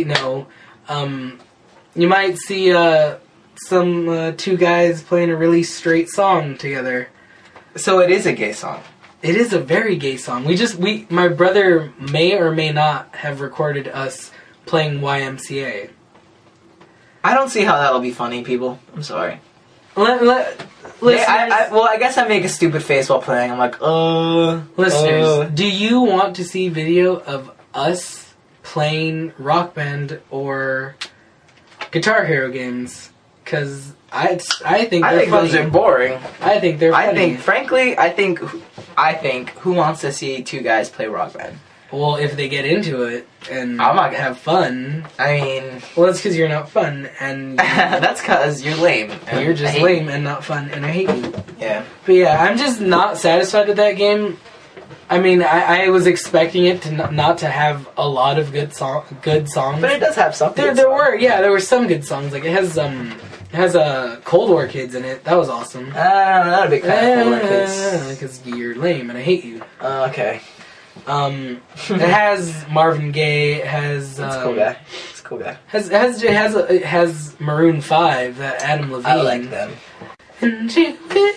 you might see some two guys playing a really straight song together. So it is a gay song. It is a very gay song. My brother may or may not have recorded us playing YMCA. I don't see how that'll be funny, people. I'm sorry. Listeners, I guess I make a stupid face while playing. I'm like, listeners, do you want to see video of us playing Rock Band or Guitar Hero games? Because I think I they're think funny. those are boring. I think they're funny. I think who wants to see two guys play Rock Band? Well, if they get into it and I'm not gonna- have fun. I mean, Well, that's because you're not fun and that's because you're lame. and you're I just hate lame and not fun, and I hate you. you. Yeah. But yeah, I'm just not satisfied with that game. I mean, I was expecting it to not to have a lot of good songs. But it does have something. There were some good songs. Like it has Cold War Kids in it. That was awesome. Not a big fan of Cold War Kids. Because you're lame and I hate you. Okay. It has Marvin Gaye. It has That's a cool guy. It's a cool guy. It has Maroon 5. That Adam Levine. I like them. And you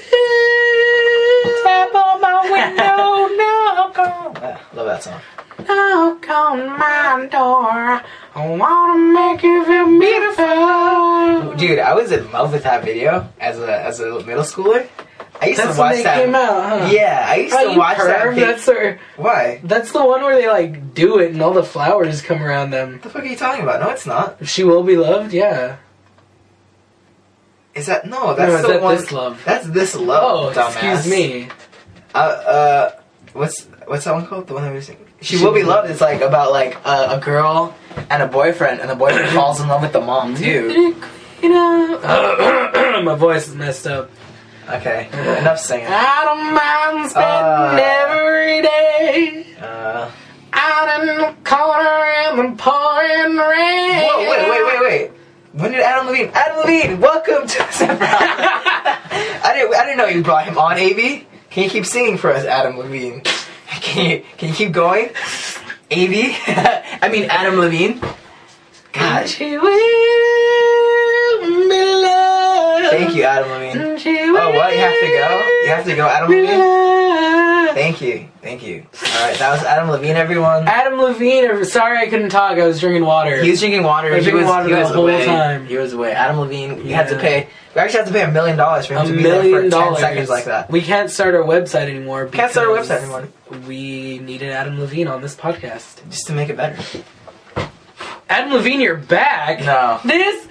tap on my window, knock on. Love that song. Knock on my door. I wanna make you feel beautiful. Dude, I was in love with that video as a middle schooler. I used That's to when watch they that. came out, huh? Yeah, I used to watch that. Perv? Why? That's the one where they like do it and all the flowers come around them. What the fuck are you talking about? No, it's not. She will be loved, yeah. Is that no? No, That's is the that one. This Love? That's This Love. Oh, dumbass. excuse me. What's that one called? The one that we sing. She Will Be Loved. It's like about like a girl and a boyfriend, and the boyfriend falls in love with the mom too. You know, my voice is messed up. Okay, enough singing. I don't mind spending every day out in the corner in the pouring rain. Whoa, wait. When did Adam Levine? Adam Levine, welcome to Separate. I didn't know you brought him on, AV. Can you keep singing for us, Adam Levine? Can you keep going, AV? I mean Adam Levine. God. She will be loved. Thank you, Adam Levine. Oh, what? You have to go? You have to go, Adam Levine? Thank you. Alright, that was Adam Levine, everyone. Adam Levine, sorry I couldn't talk, I was drinking water. He was drinking water. I was drinking water the whole away. time. He was away. Adam Levine, we had to Yeah. pay. We actually had to pay $1 million for him $1 to be there for million. 10 seconds like that. We can't start our website anymore. Can't start our because website anymore. We needed Adam Levine on this podcast. Just to make it better. Adam Levine, you're back. No. This.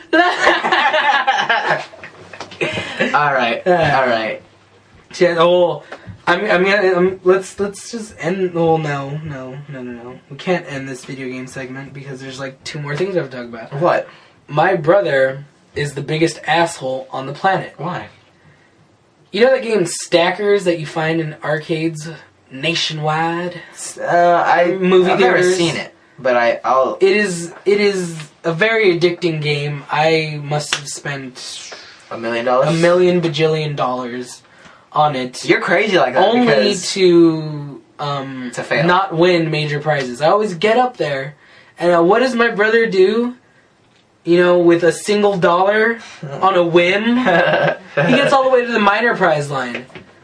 Alright. Yeah, oh, let's just end. Oh no. We can't end this video game segment because there's like 2 more things I have to talk about. What? My brother is the biggest asshole on the planet. Why? You know that game Stackers that you find in arcades nationwide? I've never theaters? seen it, but I'll. It is a very addicting game. I must have spent $1 million? $1 million bajillion dollars on it. You're crazy like that only because to fail. not win major prizes. I always get up there, and what does my brother do? You know, with a single dollar on a whim, he gets all the way to the minor prize line,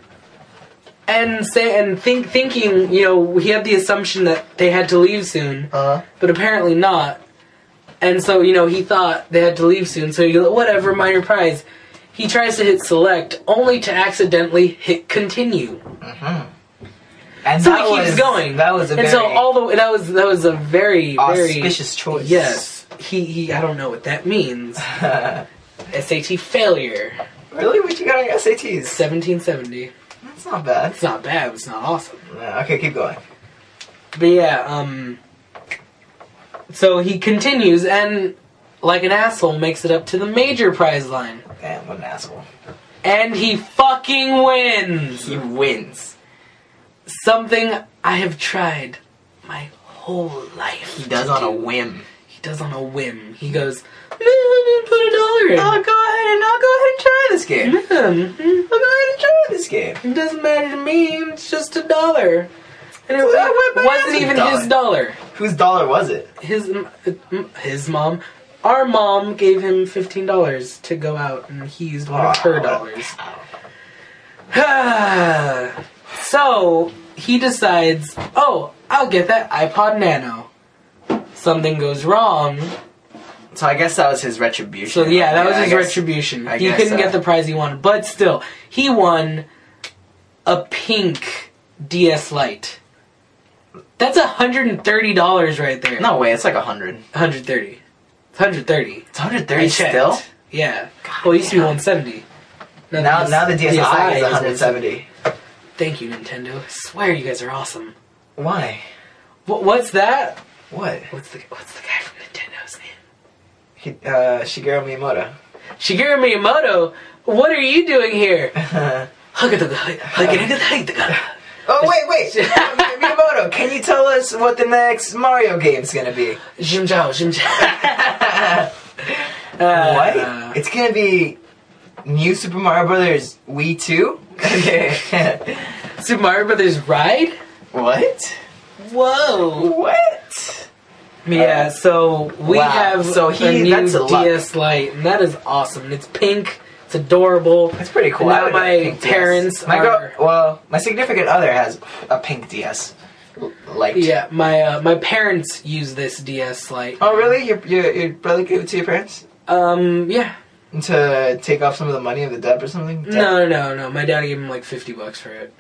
thinking, you know, he had the assumption that they had to leave soon, but apparently not. And so, you know, he thought they had to leave soon, so he goes, whatever, minor prize. He tries to hit select, only to accidentally hit continue. And So that he keeps was, going. That was a and very so that was a very auspicious choice. Yes. He I don't know what that means. SAT failure. Really? What you got on your SATs? 1770. That's not bad. It's not bad, but it's not awesome. Yeah, okay, keep going. But yeah, So he continues and, like an asshole, makes it up to the major prize line. Damn, what an asshole. And he fucking wins! He wins. Something I have tried my whole life. He does to on a do. whim. He does on a whim. He goes, put $1 in. I'll go ahead and try this game. Yeah, I'll go ahead and try this game. it doesn't matter to me. It's just $1. And it What wasn't even his dollar. Whose dollar was it? His mom. Our mom gave him $15 to go out, and he used one of her dollars. So he decides, oh, I'll get that iPod Nano. Something goes wrong. So I guess that was his retribution. So yeah, that was I his guess- retribution. I He guess couldn't so. get the prize he wanted, but still, he won a pink DS Lite. That's $130 right there. No way, it's like 100. 130. It's 130. It's 130 I checked. still? Yeah. Well, it used to be 170. Now the DSi is 170. 170. Thank you, Nintendo. I swear you guys are awesome. Why? What's that? What? What's the guy from Nintendo's name? Shigeru Miyamoto. Shigeru Miyamoto. What are you doing here? Oh, wait! Miyamoto, can you tell us what the next Mario game's gonna be? Jim Zhao. What? It's gonna be New Super Mario Brothers Wii 2? Okay. Super Mario Brothers Ride? What? Whoa. What? Yeah, so we Wow. have So a new that's a lot. DS Lite, and that is awesome. It's pink. It's adorable. That's pretty cool. And I now would get a my pink DS. parents My are... well, my significant other has a pink DS. Like. Yeah, my parents use this DS Lite. Oh, really? Your brother gave it to your parents? Yeah. To take off some of the money of the debt or something? No. My dad gave him like $50 for it.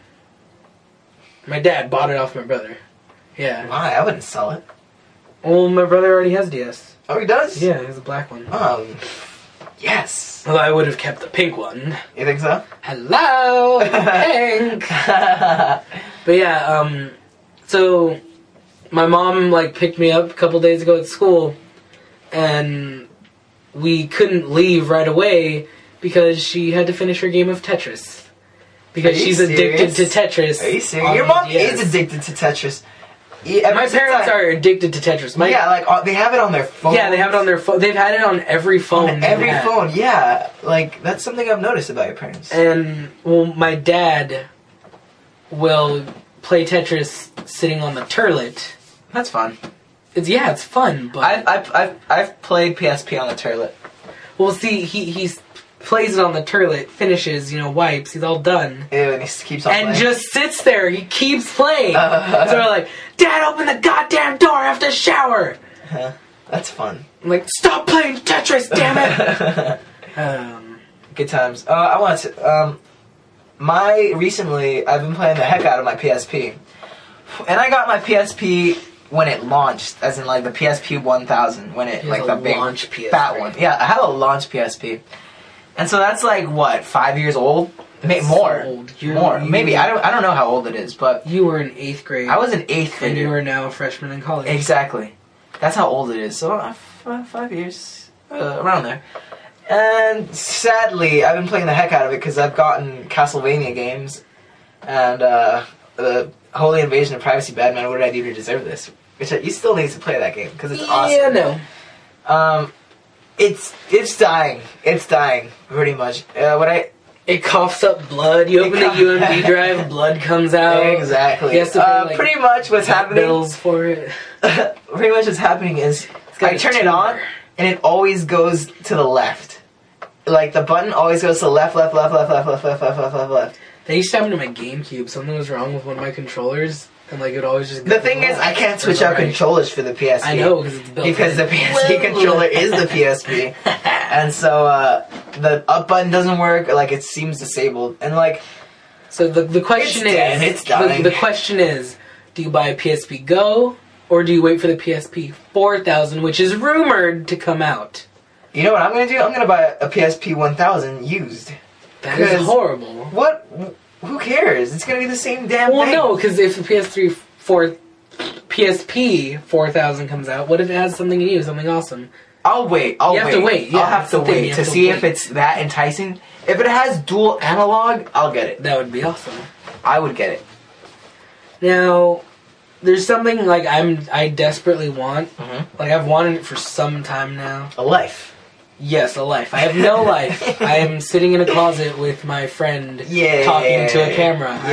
My dad bought it off my brother. Yeah. Why? I wouldn't sell it. Well, my brother already has DS. Oh, he does? Yeah, he has a black one. Yes. Although I would have kept the pink one. You think so? Hello, pink. But yeah, so my mom like picked me up a couple days ago at school, and we couldn't leave right away because she had to finish her game of Tetris. Because Are you she's addicted to serious? Tetris. Are you on serious? Your the mom DS. is addicted to Tetris. Ever My since parents are addicted to Tetris. Yeah, like they have it on their phone. Yeah, they have it on their phone. They've had it on every phone. On they've every had. phone, yeah. Like, that's something I've noticed about your parents. And, well, my dad will play Tetris sitting on the turlet. That's fun. It's fun, but... I've played PSP on the turlet. Well, see, he plays it on the turlet, finishes, wipes, he's all done. Ew, and he keeps on And playing. just sits there, he keeps playing. So we're like, Dad, open the goddamn door, I have to shower! That's fun. I'm like, stop playing Tetris, damn it! Good times. I want to... recently, I've been playing the heck out of my PSP. And I got my PSP when it launched, as in like the PSP 1000, when it, He like has the a big launch PSP. fat one. Yeah, I have a launch PSP. And so that's like, what, 5 years old? That's More. so old. More. Maybe. I don't know how old it is, but You were in 8th grade. I was in 8th grade. And you are now a freshman in college. Exactly. That's how old it is. So 5 years, around there. And sadly, I've been playing the heck out of it because I've gotten Castlevania games and the Holy Invasion of Privacy Badman. What did I do to deserve this? Which you still need to play that game because it's awesome. Yeah, no. It's dying. It's dying pretty much. It coughs up blood. You open the UMD drive, blood comes out. Exactly. He has to pay, like, pretty much what's happening. bills for it. Pretty much what's happening is got I a turn it tumor. on and it always goes to the left. Like the button always goes to the left. That used to happen to my GameCube. Something was wrong with one of my controllers, and like it would always just. The thing is, I can't switch out controllers for the PSP. I know because it's built. Because the PSP controller is the PSP, and so the up button doesn't work. Like it seems disabled, and like So the question It's dead, it's dying. the question is, do you buy a PSP Go or do you wait for the PSP 4000, which is rumored to come out? you know what I'm gonna do? I'm gonna buy a PSP 1000 used. That is 'Cause horrible. What? Who cares? It's gonna be the same damn Well, thing. no, because if the PS3 PSP 4000 comes out, what if it has something new, something awesome? I'll wait. You have to wait, yeah, I'll have that's to the thing, wait you to have to see wait. if it's that enticing. If it has dual analog, I'll get it. That would be awesome. I would get it. Now, there's something like I desperately want. Mhm. Like I've wanted it for some time now. A life. Yes, a life. I have no life. I am sitting in a closet with my friend Yeah. talking to a camera. I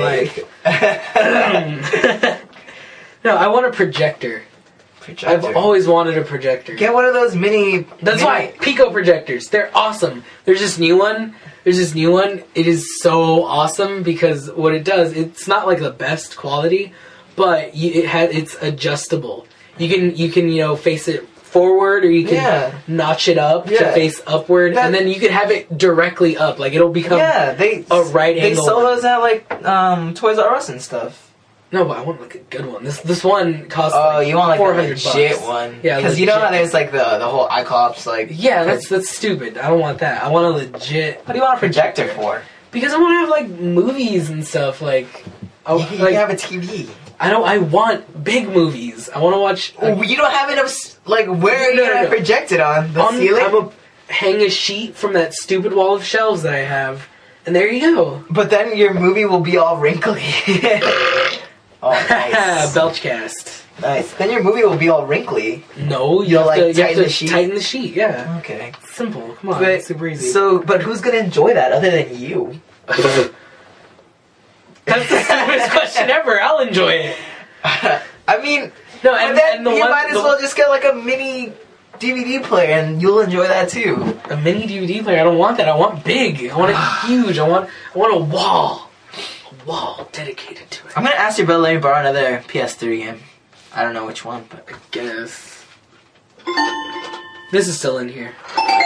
have no life. No, I want a projector. Projector. I've always wanted a projector. Get one of those mini. That's mini- why Pico projectors. They're awesome. There's this new one. It is so awesome because what it does, it's not like the best quality, but it's adjustable. You can face it forward or you can notch it up to face upward, and then you can have it directly up. Like it'll become they a right They angle. sell those at like Toys R Us and stuff. No, but I want like a good one. This one costs. Oh, like you want like a $400 legit one? Yeah, because you know how legit. there's like the whole Icops like. Yeah, that's stupid. I don't want that. I want a legit. What do you want a projector for? Because I want to have like movies and stuff. Like, You can have a TV. I want big movies. I want to watch. Oh, you don't have enough. Like, where are you gonna project it on? The ceiling? I'm gonna hang a sheet from that stupid wall of shelves that I have, and there you go. But then your movie will be all wrinkly. Oh, nice. Belchcast. Nice. Then your movie will be all wrinkly. No, you You'll, have like, to, you have tighten to the sheet? tighten the sheet. Yeah, Okay. simple. Come on, But, it's super easy. but who's gonna enjoy that other than you? That's the stupidest question ever. I'll enjoy it. I mean, No, but and, then and the you one, might as well just get like a mini DVD player and you'll enjoy that too. a mini DVD player. I don't want that. I want big. I want it huge. I want a wall dedicated to it. I'm gonna ask your brother to let me borrow another PS3 game. I don't know which one, but I guess this is still in here.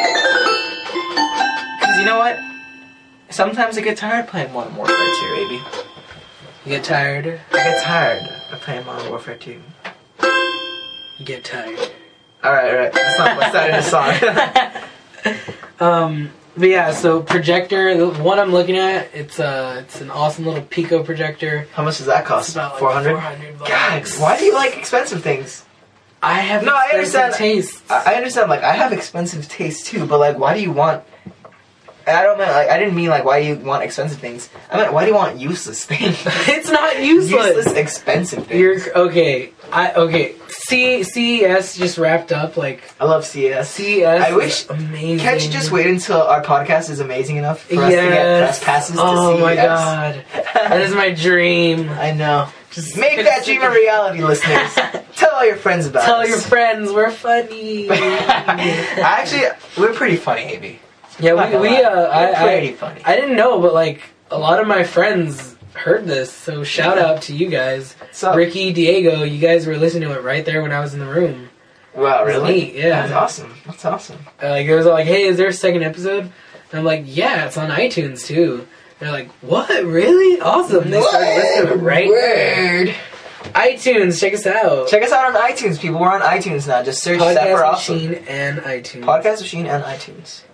because you know what? Sometimes I get tired playing Modern Warfare 2, baby. You get tired. I get tired of playing Modern Warfare 2. You get tired. Alright. Let's not in a song. But yeah, so projector. The one I'm looking at, it's an awesome little Pico projector. How much does that It's cost? about like 400? $400. God, why do you like expensive things? I have No, I expensive understand. tastes. I understand, like, I have expensive taste too, but, like, why do you want... I don't mean, like, I didn't mean, like, why do you want expensive things? I meant, why do you want useless things? It's not useless. Useless, expensive things. You're okay. CES just wrapped up. Like I love CES. CES, I wish... is amazing. Can't you just wait until our podcast is amazing enough for us to get press passes to Oh CES? my god, that is my dream. I know. Just Make that dream a reality, listeners. Tell all your friends about Tell us. your friends we're funny. Actually, we're pretty funny, AB. Yeah, Not gonna we're lie. Pretty funny. I didn't know, but like a lot of my friends heard this, so shout out to you guys. What's up? Ricky, Diego, you guys were listening to it right there when I was in the room. Wow, It was really? neat, yeah. That's awesome. That's awesome. Like it was like, hey, is there a second episode? And I'm like, yeah, it's on iTunes too. They're like, what? Really? Awesome. They started listening to it right there. Word. iTunes, check us out. Check us out on iTunes, people. We're on iTunes now. Just search Set for Podcast Awesome. Machine and iTunes. Podcast Machine and iTunes.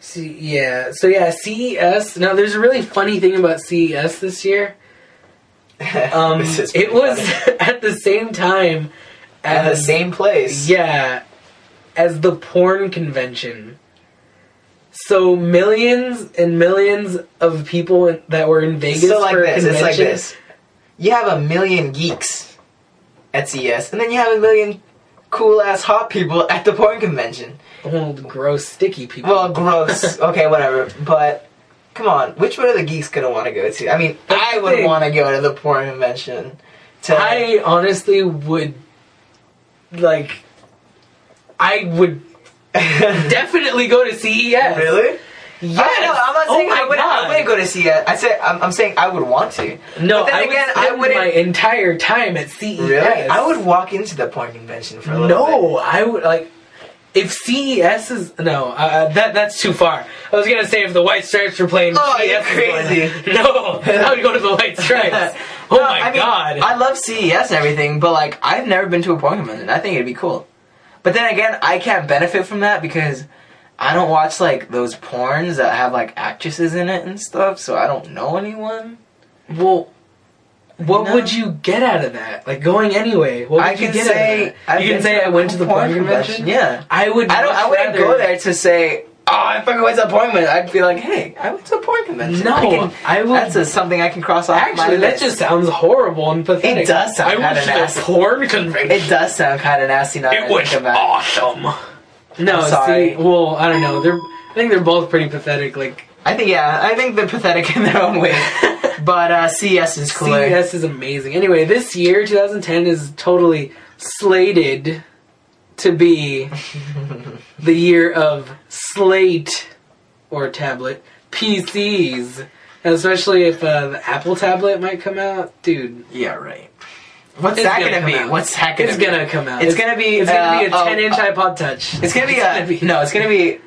CES. Now, there's a really funny thing about CES this year. This is It pretty was funny. at the same time At the as same place. yeah, as the porn convention. So millions and millions of people that were in Vegas So like for a this. convention. It's like this. You have a million geeks at CES, and then you have a million cool ass hot people at the porn convention. Old, gross, sticky people. Well, gross. Okay, whatever. But come on, which one are the geeks gonna want to go to? I mean, That's I the would thing. want to go to the porn convention. I honestly would, like, I would definitely go to CES. Really? Yes. I'm not Oh saying my I God. wouldn't go to CES. I'm saying I would want to. No, But then I again, would I spend wouldn't- my entire time at CES. Really? I would walk into the porn convention for a little bit. No, I would like. If CES is that's too far. I was gonna say if the White Stripes were playing Oh, CES, you're was going crazy. on. No, I would go to the White Stripes. Oh No, my I mean, god! I love CES and everything, but like I've never been to a porn convention. I think it'd be cool. But then again, I can't benefit from that because I don't watch like those porns that have like actresses in it and stuff, so I don't know anyone. Well, What No. would you get out of that? Like going anyway. What would I you can get say out of that? You can say I went to the porn convention. Yeah. I would. I wouldn't go there to say, oh, I fucking went to a porn convention. I'd be like, hey, I went to a porn convention. No, I would. That's something I can cross off my Actually, that list. just sounds horrible and pathetic. It does sound I kinda went to nasty. the porn convention. It does sound kind of nasty now. It that I was think about it. awesome. No, I'm sorry. see, well, I don't know. I think they're both pretty pathetic. Like I think they're pathetic in their own way. But CES is cooler. CES is amazing. Anyway, this year, 2010, is totally slated to be the year of slate or tablet PCs, and especially if the Apple tablet might come out, dude. Yeah, right. What's It's that gonna gonna be? come out. What's that gonna It's be? gonna come out. It's gonna be. It's gonna be a 10-inch iPod Touch. It's gonna be It's gonna be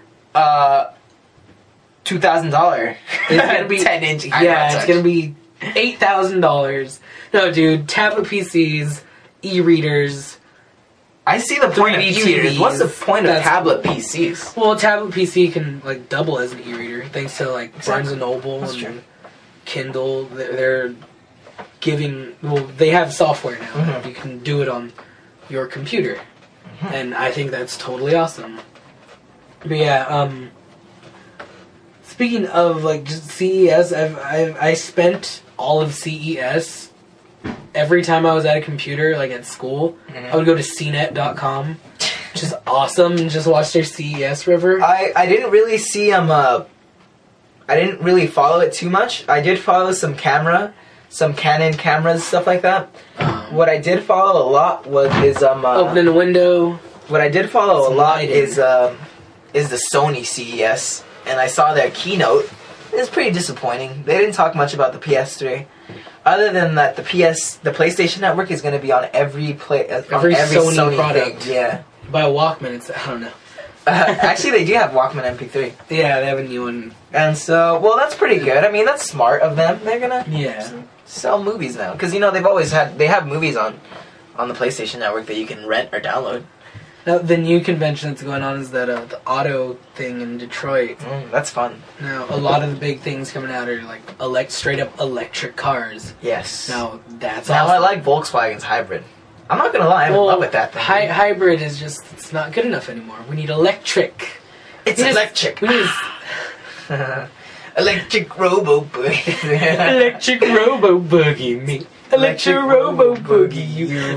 $2,000. It's gonna be 10-inch. Yeah, it's gonna be $8,000. No, dude, tablet PCs, e-readers. I see the point of 3D e-readers. TVs. What's the point of That's tablet PCs? Well, a tablet PC can like double as an e-reader thanks to like Exactly. Barnes and Noble That's and true. Kindle. They're giving. Well, they have software now. Mhm. You can do it on your computer, and I think that's totally awesome. But yeah, speaking of like just CES, I spent all of CES. Every time I was at a computer, like at school, I would go to cnet.com, which is awesome, and just watch their CES river. I didn't really see I didn't really follow it too much. I did follow some Canon cameras, stuff like that. What I did follow a lot is Opening a window. what I did follow Some a lot lighting. is the Sony CES, and I saw their keynote. It's pretty disappointing. They didn't talk much about the PS3. Other than that, the PlayStation Network is going to be on every Every Sony product. thing. Yeah. By a Walkman, it's, I don't know. Actually, they do have Walkman MP3, Yeah, they have a new one. and so that's pretty good. I mean, that's smart of them. They're gonna Yeah. sell movies now because they have movies on the PlayStation Network that you can rent or download. Now, the new convention that's going on is that the auto thing in Detroit. That's fun. Now, a lot of the big things coming out are like straight up electric cars. Yes. Now, that's Now awesome. I like Volkswagen's hybrid. I'm not gonna lie, I'm in love with that thing. Hybrid is just, it's not good enough anymore. We need electric. It's We need- electric. We need Electric Robo Boogie. electric robo boogie me. Electric robo boogie you.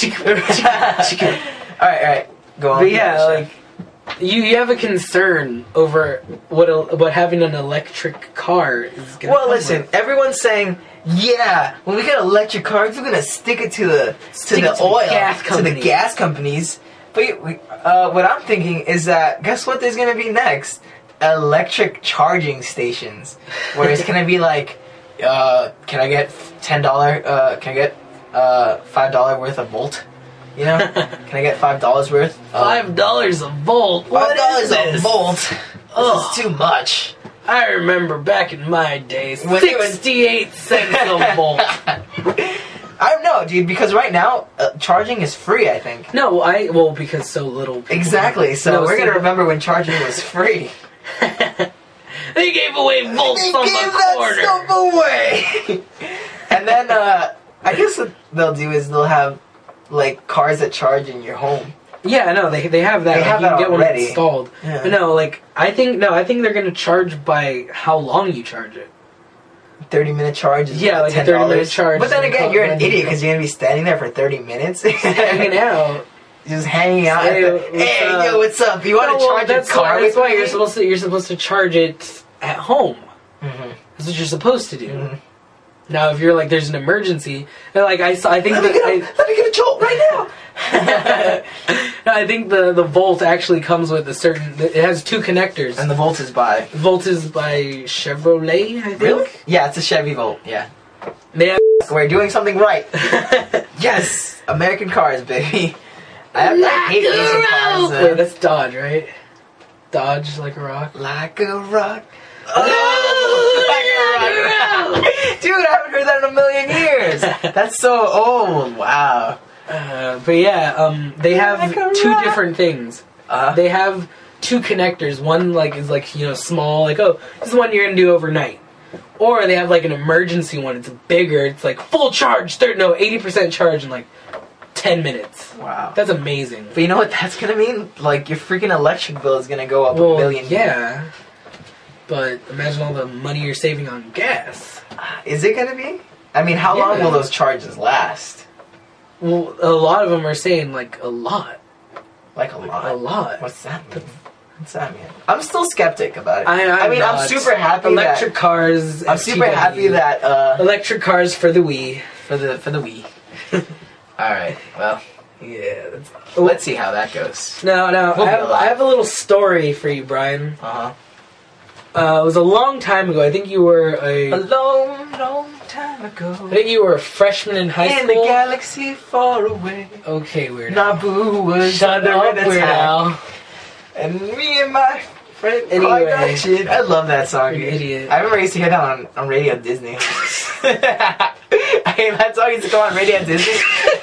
Alright, go on. But yeah, like you have a concern over what having an electric car is gonna Well, come listen, with. everyone's saying, yeah, when we get electric cars, we're gonna stick it to the oil, to the gas companies. But what I'm thinking is that, guess what there's gonna be next? Electric charging stations. Where it's gonna be like, can I get $10, can I get $5 worth of Volt? You know? Can I get $5 worth? $5 a volt. What is $5 a this? Volt. Ugh. This is too much. I remember back in my days, When it was- 68 cents a volt. I don't know, dude, because right now, charging is free, I think. No, because so little people. Exactly, so No, we're see, gonna remember when charging was free. They gave away volts They on gave the that corner. stuff away! And then, I guess what they'll do is they'll have, like, cars that charge in your home. Yeah, no, they have that. They Like, have you can that get one already. installed. Yeah. But no, I think they're gonna charge by how long you charge it. 30-minute charge is Yeah, like a $10. 30-minute charge But then is again, you're an $10. idiot because you're gonna be standing there for 30 minutes. Hanging out. Just hanging out. Hey, at what's the, hey, up? yo, what's up? You want to No, well, charge your that's car why, with that's why me? you're supposed to charge it at home. Mhm. That's what you're supposed to do. Mhm. Now, if you're like, there's an emergency, and like I think Let me get a jolt right now. no, I think the Volt actually comes with a certain. It has two connectors. And the Volt is by. Volt is by Chevrolet, I think. Yeah, it's a Chevy Volt. Yeah. They have We're doing something right. Yes, American cars, baby. I hate Asian cars. Wait, that's Dodge, right? Dodge like a rock. Like a rock. Oh, like a rock. Dude, I haven't heard that in a million years. That's so old. Wow. But yeah, they have Like a two rock. different things. They have two connectors. One is small, like, oh, this is one you're gonna do overnight. Or they have like an emergency one. It's bigger. It's like full charge. 80% charge in like 10 minutes. Wow. That's amazing. But you know what that's gonna mean? Like, your freaking electric bill is gonna go up Well, $1 million. yeah. But imagine all the money you're saving on gas. Is it gonna be? I mean, how long Yeah. will those charges last? Well, a lot of them are saying like a lot. Like a lot. A lot. What's that mean? What's that mean? I'm still skeptic about it. I'm I'm not. super happy Electric that... cars. I'm super FTW. happy that, Electric cars for the Wii. For the Wii. Alright, well, Yeah. let's see how that goes. Now, We'll be alive. I have a little story for you, Brian. Uh-huh. It was a long time ago. I think you were A long, long time ago. I think you were a freshman in high In the school. galaxy far away, Okay, Weird Al. Naboo was Shut under up, an Weird attack. Al. And me and my friend Anyway. Qui-Gon. I love that song. You're an idiot. I remember I used to hear that on Radio Disney. That song used to go on Radio Disney.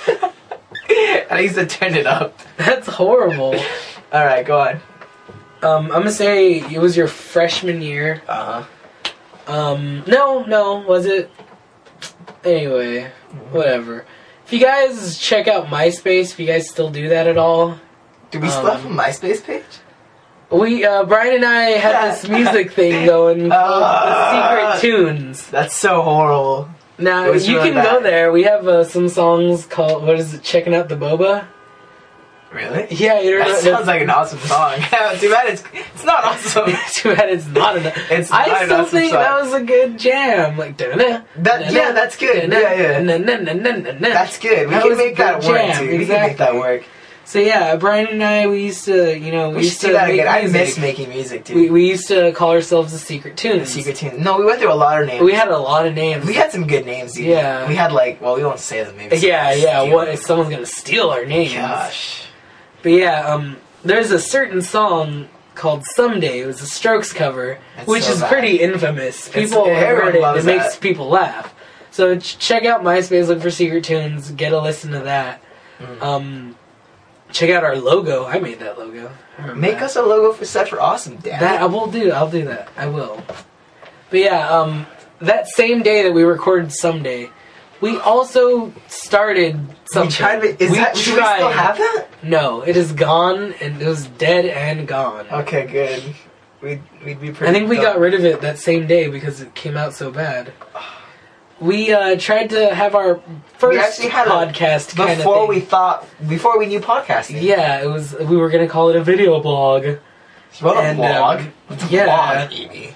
I used to turn it up. That's horrible. Alright, go on. I'm gonna say it was your freshman year. Uh-huh. No, was it? Anyway, whatever. If you guys check out MySpace, if you guys still do that at all, Do we still have a MySpace page? we, Brian and I had this music thing going called the Secret Tunes. That's so horrible. Now, It was you really can go bad. there. We have some songs called, what is it, Checking Out the Boba? Really? Yeah, you don't That know. sounds like an awesome song. Too bad it's not awesome. Too bad it's not enough. It's not I an still awesome think song. that was a good jam. Like, Yeah, that's good. Yeah. That's good. We That can was a make that good work, jam, dude. We can make that exactly. work. So yeah, Brian and I, we used to, We should do that again. I miss making music, dude. We used to call ourselves the Secret Tunes. Secret Team. No, we went through a lot of names. We had a lot of names. We had some good names, dude. Yeah. We had like, well, we won't say them. Maybe Yeah. steal What them. if someone's gonna steal our names? Gosh. But yeah, there's a certain song called "Someday." It was a Strokes cover, That's which so is bad. pretty infamous. People have everyone heard it. loves It makes that. people laugh. So check out MySpace. Look for Secret Tunes. Get a listen to that. Check out our logo. I made that logo. I remember Make that. us a logo for Set for Awesome, damn That it. I will do. I'll do that. I will. But yeah, that same day that we recorded "Someday," we also started something. We tried to, do we still have that? No, it is gone, and it was dead and gone. Okay, good. We'd be pretty I think we dumb. got rid of it that same day because it came out so bad. We tried to have our first actually had a- podcast kind of before we knew podcasting. Yeah, it was. We were gonna call it a video blog. What a And, blog. yeah. Blog, Evie.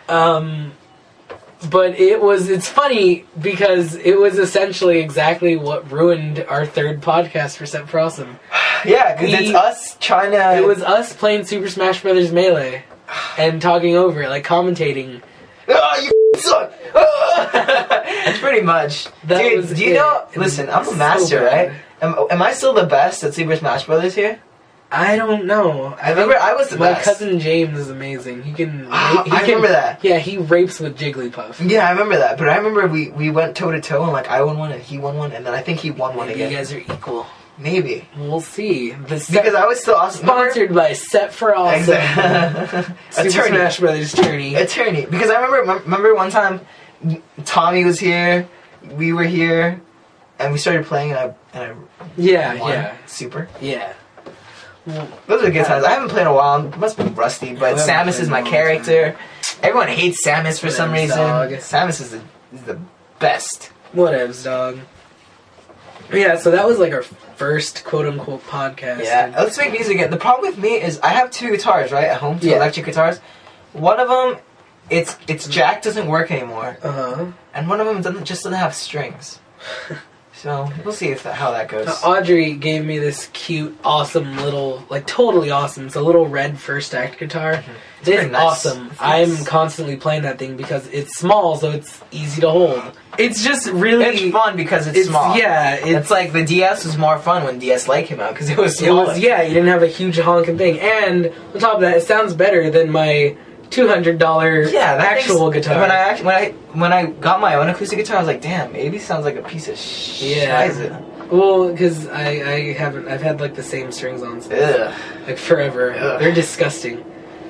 But it's funny because it was essentially exactly what ruined our third podcast for Set for Awesome. Yeah, because it's us trying to... It was us playing Super Smash Brothers Melee and talking over it, like commentating. Oh, you suck! Pretty much. That Dude, was do you it. know... It was Listen, I'm a so master, bad. right? Am I still the best at Super Smash Brothers here? I don't know. I remember I was the My best. cousin James is amazing. He can. Ah, he I can- remember that. Yeah, he rapes with Jigglypuff. Yeah, I remember that. But I remember we went toe to toe and like I won one and he won one and then I think he won one Maybe again. you guys are equal. Maybe. We'll see. Because I was still awesome. Sponsored by Set for Awesome. Exactly. Super Smash Brothers tourney. Attorney. Because I remember one time Tommy was here, we were here, and we started playing and I Yeah, won. yeah, Super. yeah. Those are good times. I haven't played in a while. Must be rusty, but I haven't Samus played is in my a long character. Everyone hates Samus for some Whatevs, reason. dog. Samus is the best. Whatevs, dog. Yeah, so that was like our first quote-unquote podcast. Yeah, let's make music again. The problem with me is I have two guitars, right, at home, two Yeah. electric guitars. One of them, its jack doesn't work anymore, Uh-huh. and one of them doesn't have strings. So we'll see how that goes. Audrey gave me this cute, awesome little, like totally awesome. It's a little red first act guitar. It's pretty nice. awesome. It's nice. I'm constantly playing that thing because it's small, so it's easy to hold. It's just really It's fun because it's small. Yeah, It's like the DS was more fun when DS Lite came out because it was It smaller. was, yeah, you didn't have a huge honking thing. And on top of that, it sounds better than my $200 that actual thing's- guitar. When I got my own acoustic guitar, I was like, damn, maybe sounds like a piece of Yeah. shit. Well, because I've had like the same strings on since, Ugh. like forever. Ugh. They're disgusting.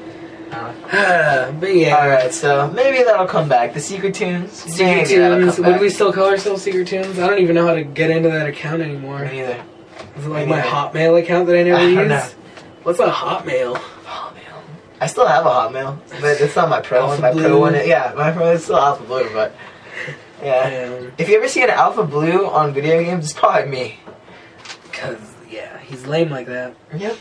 But yeah. Alright, so maybe that'll come back. The Secret Tunes. Secret Maybe that'll Tunes. come Would back. we still call ourselves Secret Tunes? I don't even know how to get into that account anymore. Me neither. Is it like Me my neither. Hotmail account that I never I use? don't know. What's a Hotmail? Hotmail. I still have a Hotmail, but it's not my pro one. Alpha My Blue. pro one, yeah, my pro is still Alpha Blue, but yeah. If you ever see an Alpha Blue on video games, it's probably me. Because, yeah, he's lame like that. Yep.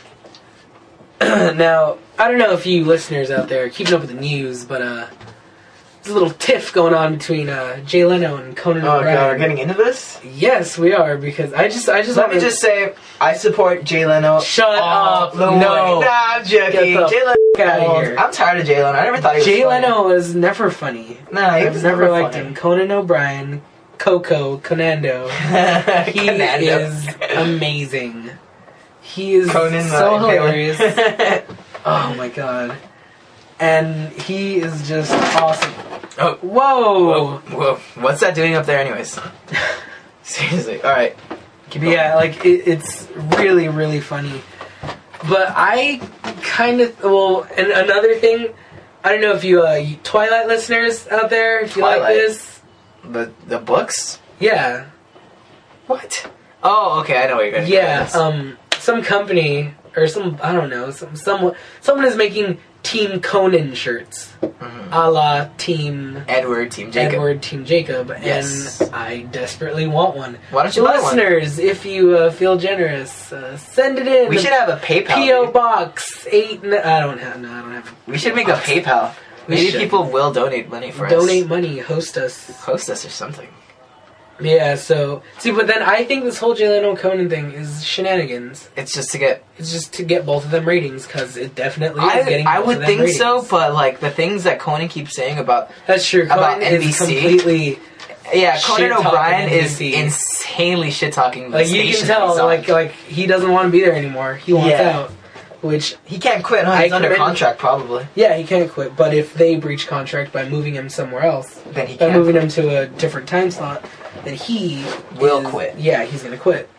Now, I don't know if you listeners out there are keeping up with the news, but there's a little tiff going on between Jay Leno and Conan Oh O'Brien. god, we're getting into this? Yes, we are, because I just Let want me just say, I support Jay Leno. Shut all up. the No. way. Nah, I'm joking. Get the Jay Leno. outta here. I'm tired of Jay Leno. I never thought he was Jay funny. Leno was never funny. Nah, he I've was never liked funny. him. Conan O'Brien, Coco, Conando. He Conando. is amazing. He is Conan so the hilarious. Oh my god. And he is just awesome. Oh. Whoa! Whoa. What's that doing up there anyways? Seriously. Alright. Keep going. Yeah, like, it's really, really funny. But I kind of, well, and another thing, I don't know if you Twilight listeners out there, if you like Twilight? this. The books? Yeah. What? Oh, okay, I know what you're gonna do. Yeah, some company, or I don't know, someone is making Team Conan shirts. A la Team Edward, Team Jacob. Edward, Team Jacob. Yes. And I desperately want one. Why don't you buy one? Listeners, if you feel generous, send it in. We should have a PayPal. P.O. dude. Box 8... I don't have... We should make a PayPal. We Maybe should. people will donate money for us. Donate money, host us. Host us or something. Yeah, so... See, but then I think this whole Jay Leno Conan thing is shenanigans. It's just to get... It's just to get both of them ratings, because it definitely is getting I both would of them think ratings. so, but like the things that Conan keeps saying about... That's true. about Conan is NBC. completely... Yeah, Conan Shit-talking O'Brien is NBC. insanely shit-talking the Like, you station can tell, he's on. like he doesn't want to be there anymore. He wants Yeah. out. Which... He can't quit, huh? I He's under commend- contract, probably. Yeah, he can't quit, but if they breach contract by moving him somewhere else, Then he by can't. moving him to a different time slot, then he Will quit. Yeah, he's gonna quit.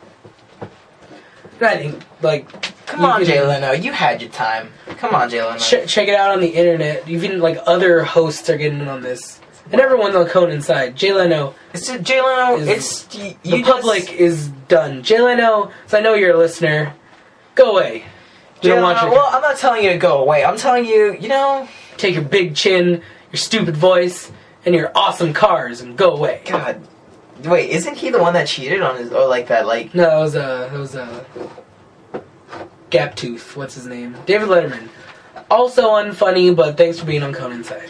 And I think, like, Come you on, can- Jay Leno. You had your time. Come on, Jay Leno. check it out on the internet. Even like other hosts are getting in on this, and everyone's on Conan's side. Jay Leno, It's just, Jay Leno, is- it's... the You public is done. Jay Leno, so I know you're a listener. Go away. We Jay don't want Leno, you. well, I'm not telling you to go away. I'm telling you, you know... Take your big chin, your stupid voice, and your awesome cars, and go away. God. Wait, isn't he the one that cheated on his... Or like that, like... No, that was Gaptooth. What's his name? David Letterman. Also unfunny, but thanks for being on Conan's side.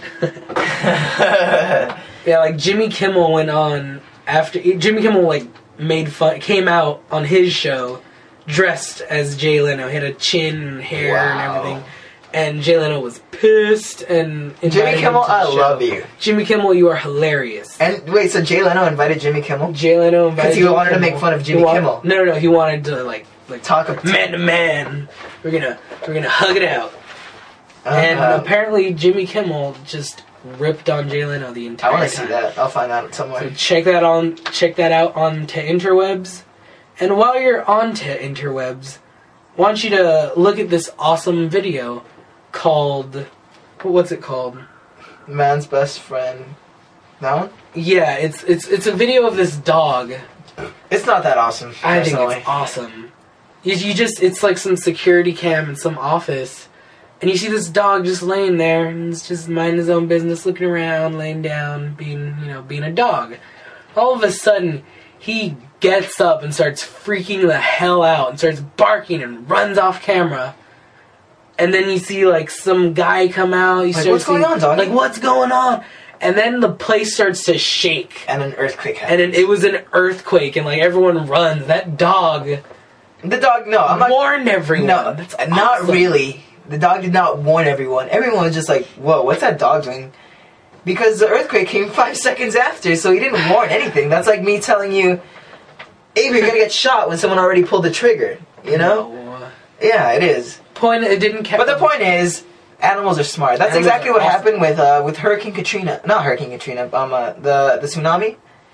Yeah, like Jimmy Kimmel went on after Jimmy Kimmel like came out on his show dressed as Jay Leno. He had a chin and hair and Wow. everything. And Jay Leno was pissed and invited Jimmy him Kimmel, to the I show. love you. Jimmy Kimmel, you are hilarious. And wait, so Jay Leno invited Jimmy Kimmel? Jay Leno invited Because he Jimmy wanted to Kimmel. make fun of He Jimmy wanted- Kimmel. No, he wanted to like Talk of... man to man. We're gonna hug it out. And apparently Jimmy Kimmel just ripped on Jay Leno the entire I time. want to see that. I'll find out somewhere. So check that out on to interwebs. And while you're on to interwebs, I want you to look at this awesome video called, what's it called? Man's best friend. That one? Yeah, it's a video of this dog. It's not that awesome. I think personally. it's awesome. It's like some security cam in some office, and you see this dog just laying there, and it's just minding his own business, looking around, laying down, being a dog. All of a sudden, he gets up and starts freaking the hell out, and starts barking and runs off camera. And then you see like some guy come out. You Like, start what's going seeing- on, doggy? Like, what's going on? And then the place starts to shake. And an earthquake And happened. it was an earthquake, and like everyone runs. That dog The dog, no, I'm not... warned everyone. No, That's not awesome. really. The dog did not warn everyone. Everyone was just like, whoa, what's that dog doing? Because the earthquake came 5 seconds after, so he didn't warn anything. That's like me telling you, Avery, you're gonna get shot when someone already pulled the trigger. You know? No. Yeah, it is. Point. It didn't catch. But the point is, animals are smart. That's Animals exactly are what awesome. happened with Hurricane Katrina. Not Hurricane Katrina. The tsunami.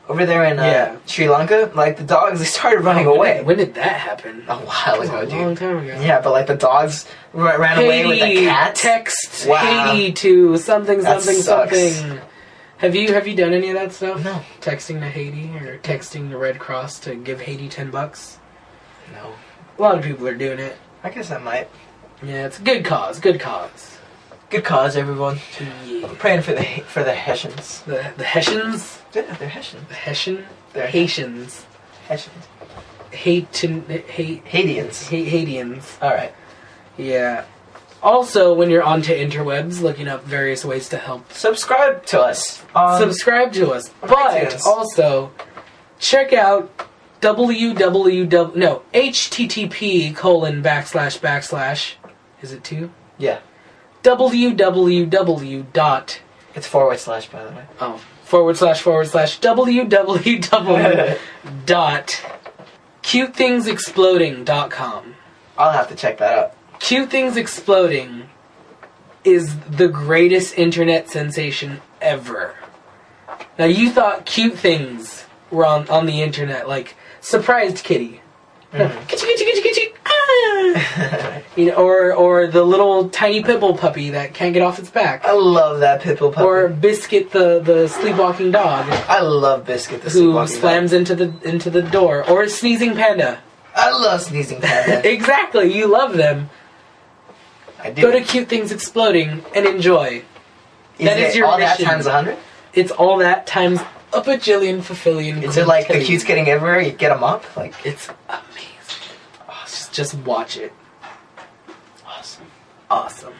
over there in Yeah. Sri Lanka, like the dogs, they started running away. When did that happen? A while ago, A dude. long time ago. Yeah, but like the dogs ran away with the cats. Text Wow. Haiti to something That something sucks. something. Have you done any of that stuff? No. Texting to Haiti or texting the Red Cross to give Haiti $10? No. A lot of people are doing it. I guess I might. Yeah, it's a good cause. Good cause. Good cause, everyone. Yeah. I'm praying for the Hessians. The Hessians. Yeah, they're Hessians. The Hessian. They're Haitians. Hessians. Haitians. Haitians. All right. Yeah. Also, when you're onto interwebs, looking up various ways to help, Subscribe to us. subscribe to us. on But iTunes. also, check out http:// Is it two? Yeah. www. It's / by the way. Oh, www.cutethings.exploding.com. I'll have to check that out. Cute Things Exploding is the greatest internet sensation ever. Now, you thought cute things were on the internet, like Surprised Kitty. Kitty, kitty, kitty, kitty, ah! You know, or the little tiny pitbull puppy that can't get off its back. I love that Pitbull puppy. Or Biscuit, the sleepwalking dog I love Biscuit the who sleepwalking slams into the door. Or Sneezing Panda. dog. I love Sneezing Panda. Exactly, you love them. I do. Go to Cute Things Exploding and enjoy. That is your all mission. that times 100? It's all that times a bajillion, fulfillion. Is it like the quintillion. cutes getting everywhere? You get them up? Like, It's amazing. Just watch it. awesome. Awesome.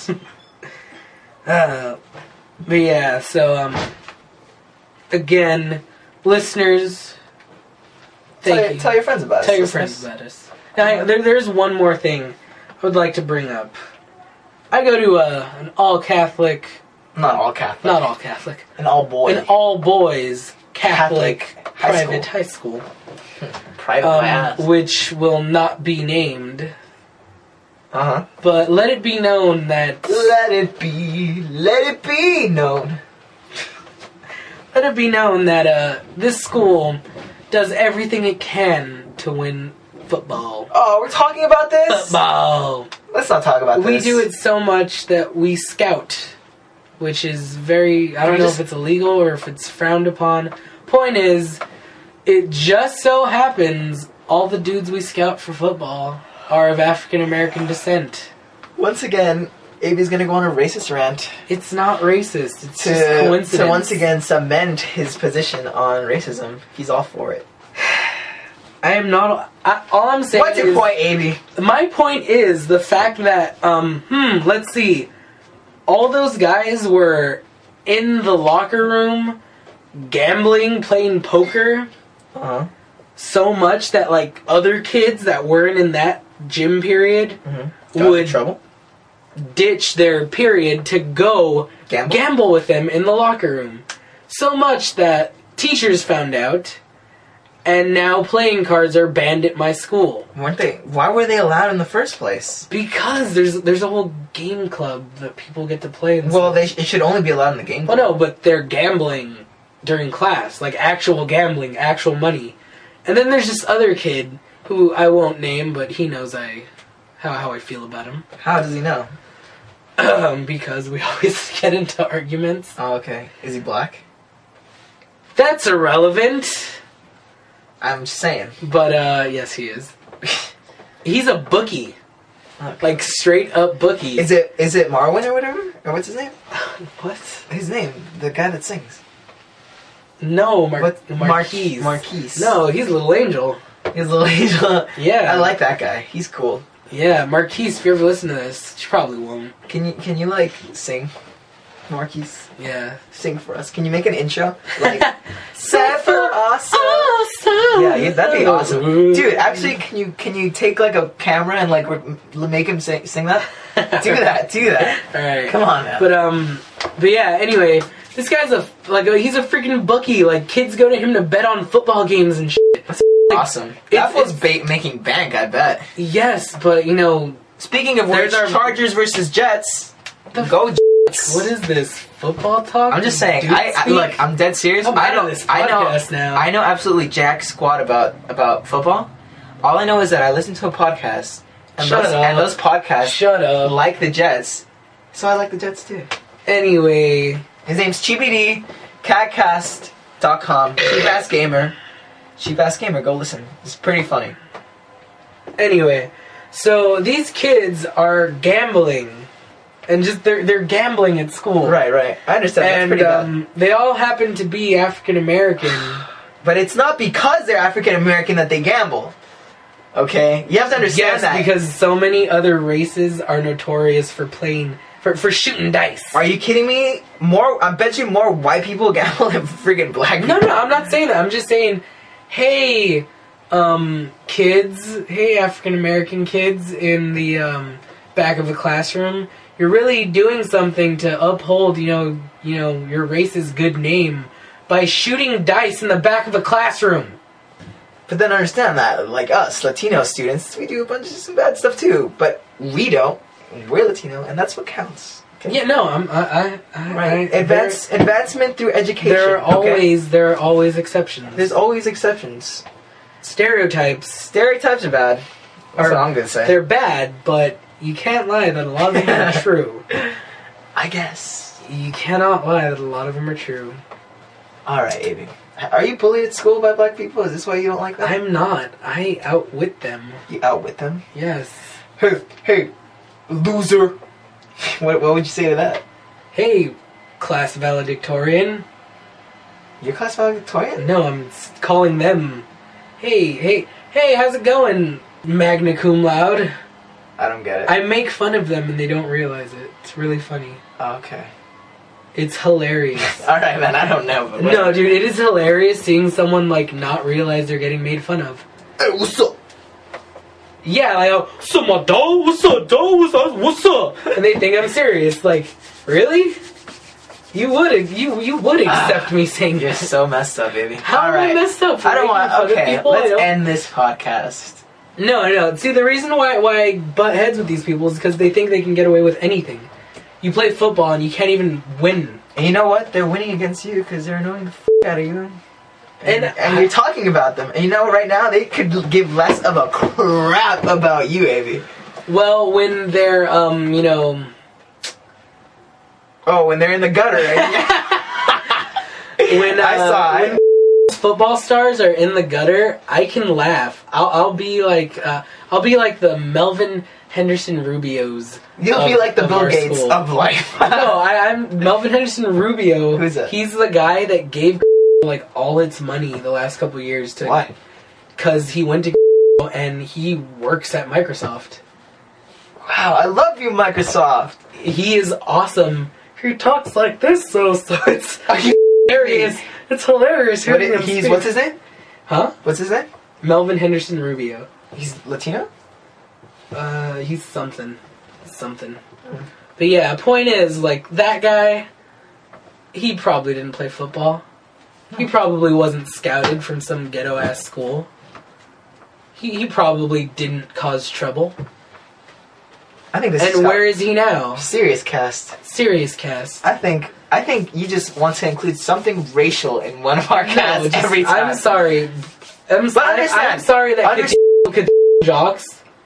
But yeah, so again, listeners, Tell your friends about us. Tell your listeners. friends about us. Now, there's one more thing I would like to bring up. I go to an all-Catholic, Not all Catholic. not all-Catholic, An all boy. an all-boys Catholic high private school. high school, Private my ass. which will not be named. Uh-huh. But let it be known that Let it be known. This school does everything it can to win football. Oh, we're talking about this? Football. Let's not talk about We this. do it so much that we scout, which is very, I don't know if it's illegal or if it's frowned upon. Point is, it just so happens all the dudes we scout for football are of African American descent. Once again, Abe's gonna go on a racist rant It's not racist. It's just coincidence. to once again cement his position on racism. He's all for it. I am not. All I'm saying What's your is, point, Abe? my point is the fact that let's see, all those guys were in the locker room gambling, playing poker Uh-huh. so much that like other kids that weren't in that gym period would trouble? ditch their period to go gamble with them in the locker room. So much that teachers found out, and now playing cards are banned at my school. Weren't they? Why were they allowed in the first place? Because there's a whole game club that people get to play. And Well, stuff. it should only be allowed in the game. Well, no, but they're gambling during class, like actual gambling, actual money. And then there's this other kid who I won't name, but he knows how I feel about him. How does he know? Because we always get into arguments. Oh, okay. Is he black? That's irrelevant. I'm just saying. But yes, he is. He's a bookie, Okay. like straight up bookie. Is it Marwin or whatever? Or what's his name? What? His name, the guy that sings. No, What? Marquise. Marquise. No, he's Little Angel. His little angel. Yeah. I like that guy. He's cool. Yeah, Marquise, if you ever listen to this, you probably won't. Can you like sing? Marquise, Yeah. sing for us. Can you make an intro? Like set for awesome. Awesome. Yeah, that'd be awesome, dude. Actually, can you take like a camera and like make him sing that? Do that. All right. Come on, man. But yeah. Anyway, this guy's he's a freaking bookie. Like kids go to him to bet on football games and shit. Awesome. That was making bank, I bet. Yes, but Speaking of which, There's our- Chargers versus Jets. The Go Jets. what is this football talk. I'm just saying. Dude I speak? look. I'm dead serious. I'm I out know of this I know. podcast now. I know absolutely jack squat about football. All I know is that I listen to a podcast, and Shut up. those podcasts Shut up. like the Jets, so I like the Jets too. Anyway, His name's CheapyD, catcast.com, Cheap Ass Gamer. Cheap Ass Gamer, go listen. It's pretty funny. so these kids are gambling, and just they're gambling at school. Right. I understand. That's And pretty bad. they all happen to be African American. But it's not because they're African American that they gamble. Okay? You have to understand Yes, that. because so many other races are notorious for playing for shooting dice. Are you kidding me? I bet you more white people gamble than freaking black people. No, I'm not saying that. I'm just saying, hey, kids, hey, African American kids in the back of the classroom, you're really doing something to uphold, your race's good name by shooting dice in the back of a classroom. But then understand that, like us, Latino students, we do a bunch of some bad stuff too. But we don't. We're Latino, and that's what counts. Okay? Yeah, no, Right. Advancement through education. There are always exceptions. There's always exceptions. Stereotypes. Stereotypes are bad. That's what I'm gonna say. They're bad, but you can't lie that a lot of them are true. I guess. You cannot lie that a lot of them are true. Alright, Avi. Are you bullied at school by black people? Is this why you don't like them? I'm not. I outwit them. You outwit them? Yes. Hey, loser. What would you say to that? Hey, class valedictorian. You're class valedictorian? No, I'm calling them. Hey, how's it going, magna cum laude? I don't get it. I make fun of them and they don't realize it. It's really funny. Okay. It's hilarious. Alright, man, I don't know. But No, dude, it is hilarious seeing someone, not realize they're getting made fun of. Hey, what's up? Yeah, what's up, my dog? What's up, dog? What's up? And they think I'm serious. Really? You would accept me saying You're that. so messed up, baby. How am I messed up? For I don't making want. fun of Okay, people? let's end this podcast. No. See, the reason why I butt heads with these people is because they think they can get away with anything. You play football and you can't even win. And you know what? They're winning against you because they're annoying the out of you. And you're talking about them. And you know, right now, they could give less of a crap about you, Avi. Well, when they're, Oh, when they're in the gutter. when I saw when football stars are in the gutter, I can laugh. I'll be like the Melvin Henderson Rubios. You'll be like the of Bill our Gates school. of life. No, I'm Melvin Henderson Rubio. Who's that? He's the guy that gave all its money the last couple years to. Why? Because he went to and he works at Microsoft. Wow, I love you, Microsoft. He is awesome. He talks like this, so it's Are you hilarious. It's hilarious. hearing him speak. What's his name? Huh? What's his name? Melvin Henderson Rubio. He's Latino? He's something. But yeah, point is, that guy, he probably didn't play football. He probably wasn't scouted from some ghetto-ass school. He probably didn't cause trouble. I think this And is where is he now? Serious cast. Serious cast. I think you just want to include something racial in one of our casts every time. I'm sorry. I'm understand. sorry that could jocks.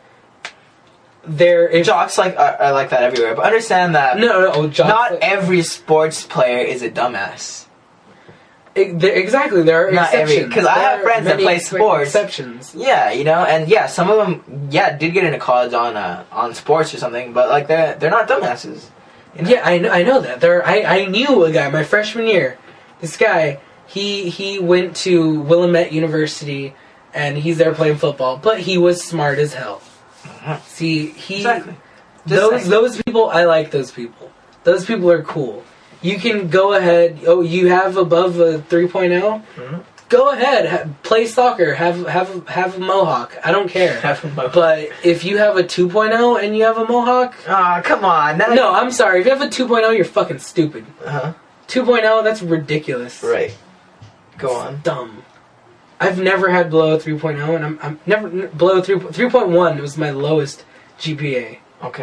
Jocks are like that everywhere, but understand that No, jocks. not every sports player is a dumbass. Exactly, there are Not every- exceptions. 'cause I There have are friends that many play sports. Exceptions. Yeah, and some of them did get into college on sports or something, but they're not dumbasses. You know? Yeah, I know that. I knew a guy my freshman year. This guy, he went to Willamette University, and he's there playing football. But he was smart as hell. See, Exactly. those people, I like those people. Those people are cool. You can go ahead. Oh, you have above a 3.0? Mm-hmm. Go ahead. Play soccer. Have a mohawk. I don't care. Have a mohawk. But if you have a 2.0 and you have a mohawk, Come on. no, I'm sorry. If you have a 2.0, you're fucking stupid. 2.0, that's ridiculous. Right. Go on. Dumb. I've never had below a 3.0, and I'm never below 3.1 was my lowest GPA. Okay.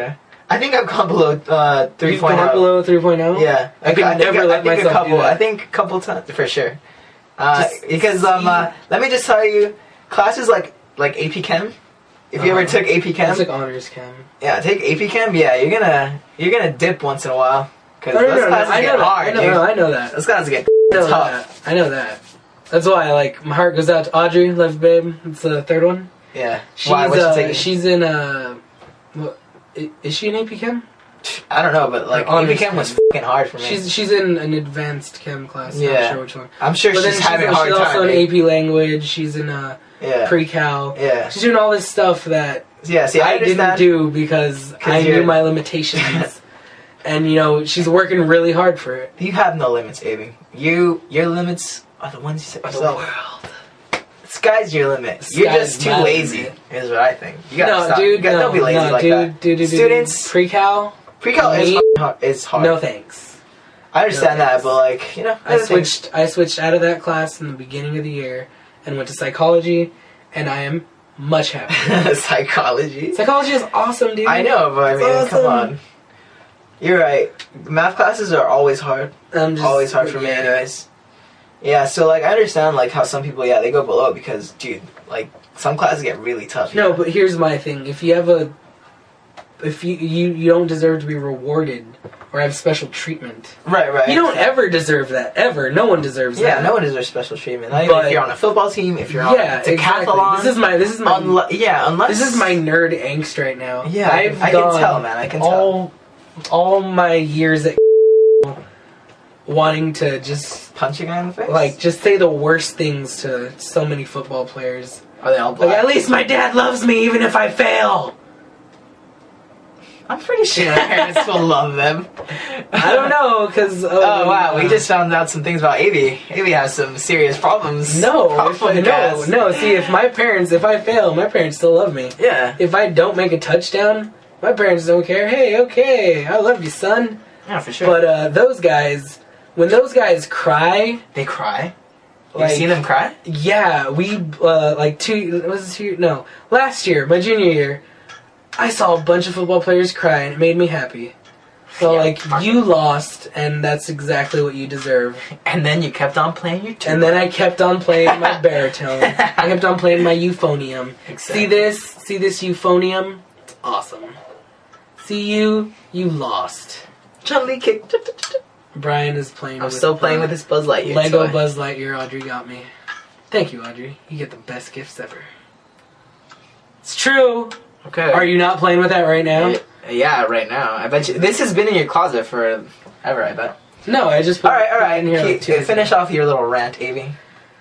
I think I've gone below 3.0. You've gone below 3.0? Yeah. I could never let myself do that. I think a couple times, for sure. Just Because, let me just tell you, classes like AP Chem, if you ever took AP Chem. It's like honors chem. Yeah, take AP Chem, yeah, you're gonna dip once in a while. Because No, those classes I know get that. hard, dude. I know that. Those classes get Tough. tough. I know that. That's why, like, my heart goes out to Audrey, Love Babe. It's the third one. Yeah. She's, Why? What's she taking? she's in, what, is she in AP Chem? I don't know, but like Honors AP Chem was fucking hard for me. She's in an advanced chem class. Yeah. Not sure which one. I'm sure But then she's having a hard she's time. also in dude. AP Language. She's in Yeah. Pre-Cal. Yeah. She's doing all this stuff that Yeah. See, I didn't understand. do because I knew you're- my limitations. And, you know, she's working really hard for it. You have no limits, Avi. Your limits are the ones you set yourself. world. Sky's your limit. Sky's You're just too my lazy, limit. is what I think. You gotta No, stop. dude, You gotta, no. don't be lazy no, like dude, that. Dude, Students, Pre-Cal? pre-cal is me? fucking hard. It's hard. No thanks. I understand no that, thanks. but like, you know, I switched out of that class in the beginning of the year and went to psychology, and I am much happier. Psychology. Psychology is awesome, dude. I know, but I It's mean, come awesome. on. You're right. Math classes are always hard. I'm just, Always hard for me, anyways. Yeah, so like I understand like how some people, they go below because, dude, like some classes get really tough. No, but here's my thing. If you have if you don't deserve to be rewarded or have special treatment. Right. You don't ever deserve that. Ever. No one deserves that. Yeah, no one deserves special treatment. Not even But- if you're on a football team, if you're on a Exactly. decathlon. This is my unless this is my nerd angst right now. Yeah, I've I can gone tell, man. I can tell. all my years at wanting to just Punch a guy in the face. like just say the worst things to so many football players. are they all Like, black? at least my dad loves me even if I fail. I'm pretty sure parents will love them. I don't know, because Oh wow, we just found out some things about Avi. Avi has some serious problems. no. Guys. See, if I fail, my parents still love me. Yeah. If I don't make a touchdown, my parents don't care. Hey, okay, I love you, son. Yeah, for sure. But those guys, when those guys cry, they cry. like, You seen them cry? yeah, we last year, my junior year, I saw a bunch of football players cry, and it made me happy. So, Yeah, like, you lost, and that's exactly what you deserve. And then you kept on playing your tuba. And then I kept on playing my baritone. I kept on playing my euphonium. Exactly. See this euphonium? It's awesome. See you lost. Chun-Li kick. Brian is playing. I'm still playing with this Buzz Lightyear Lego toy. Buzz Lightyear. Audrey got me. Thank you, Audrey. You get the best gifts ever. It's true. Okay. Are you not playing with that right now? Yeah, right now. I bet you. This has been in your closet for ever, I bet. No, I just put All right. it in here. like 2 days Finish off your little rant, Avi.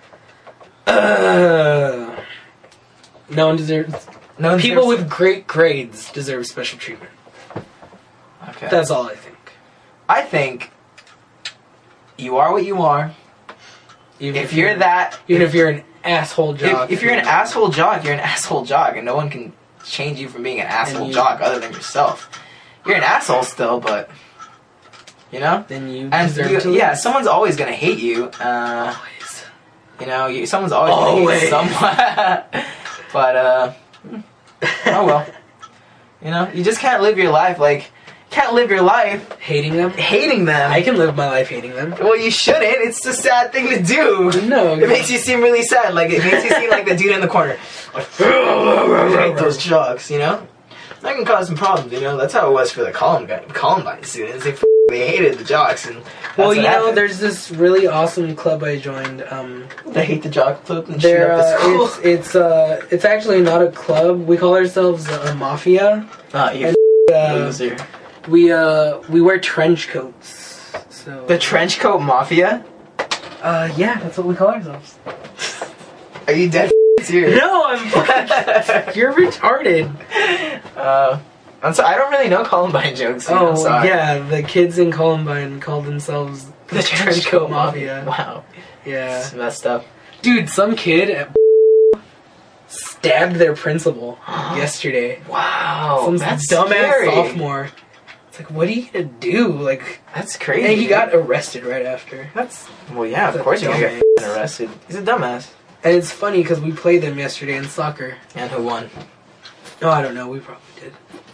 ago. No one deserves. No one People deserves- with great grades deserve special treatment. Okay. That's all I think. I think you are what you are. Even If you're that, even if you're an asshole jock. if you're an asshole jock, you're an asshole jock, and no one can change you from being an asshole you- jock other than yourself. You're an asshole still, but you know. then you And deserve to yeah, lose. someone's always gonna hate you. Always. You know, someone's always gonna hate someone. But oh well. You know, you just can't live your life Hating them. hating them. I can live my life hating them. Well, you shouldn't. It's a sad thing to do. No. It makes you seem really sad. Like, it makes you seem like the dude in the corner. Like, I hate those jocks, you know? That can cause some problems, you know? That's how it was for the Columbine students. They hated the jocks. And that's Well, what you know, happened. there's this really awesome club I joined. They hate the jock club and shoot There, up the school. it's actually not a club. We call ourselves a mafia. Oh, you Uh, loser. we wear trench coats. So The trench coat mafia? yeah, that's what we call ourselves. Are you dead serious? No, I'm. You're retarded. I'm sorry, I don't really know Columbine jokes. I'm Oh sorry. yeah, the kids in Columbine called themselves the trench coat mafia. Wow. Yeah, It's messed up. dude, some kid at stabbed their principal yesterday. Wow. Some that's dumbass scary. sophomore. It's like, what are you gonna do? Like, That's crazy. and he got arrested right after. Well, yeah, of He's a course you're gonna get dumbass. f***ing arrested. He's a dumbass. And it's funny because we played them yesterday in soccer. And who won? Oh, I don't know. We probably did.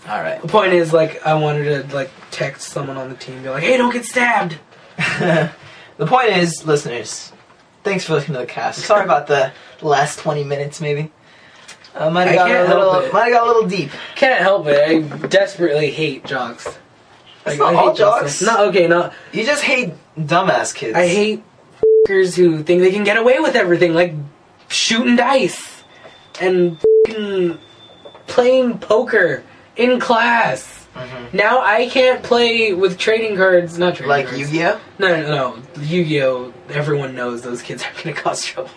All right. The point is, like, I wanted to, like, text someone on the team, be like, hey, don't get stabbed! The point is, listeners, thanks for listening to the cast. Sorry about the last 20 minutes, maybe. Might have got a little deep. Can't help it. I desperately hate jocks. It's Like, not I all hate jocks. No, okay, no. You just hate dumbass kids. I hate f***ers who think they can get away with everything, like shooting dice and f***ing playing poker in class. Mm-hmm. Now I can't play with trading cards, not trading Like cards. Yu-Gi-Oh? No. Yu-Gi-Oh! Everyone knows those kids are gonna cause trouble.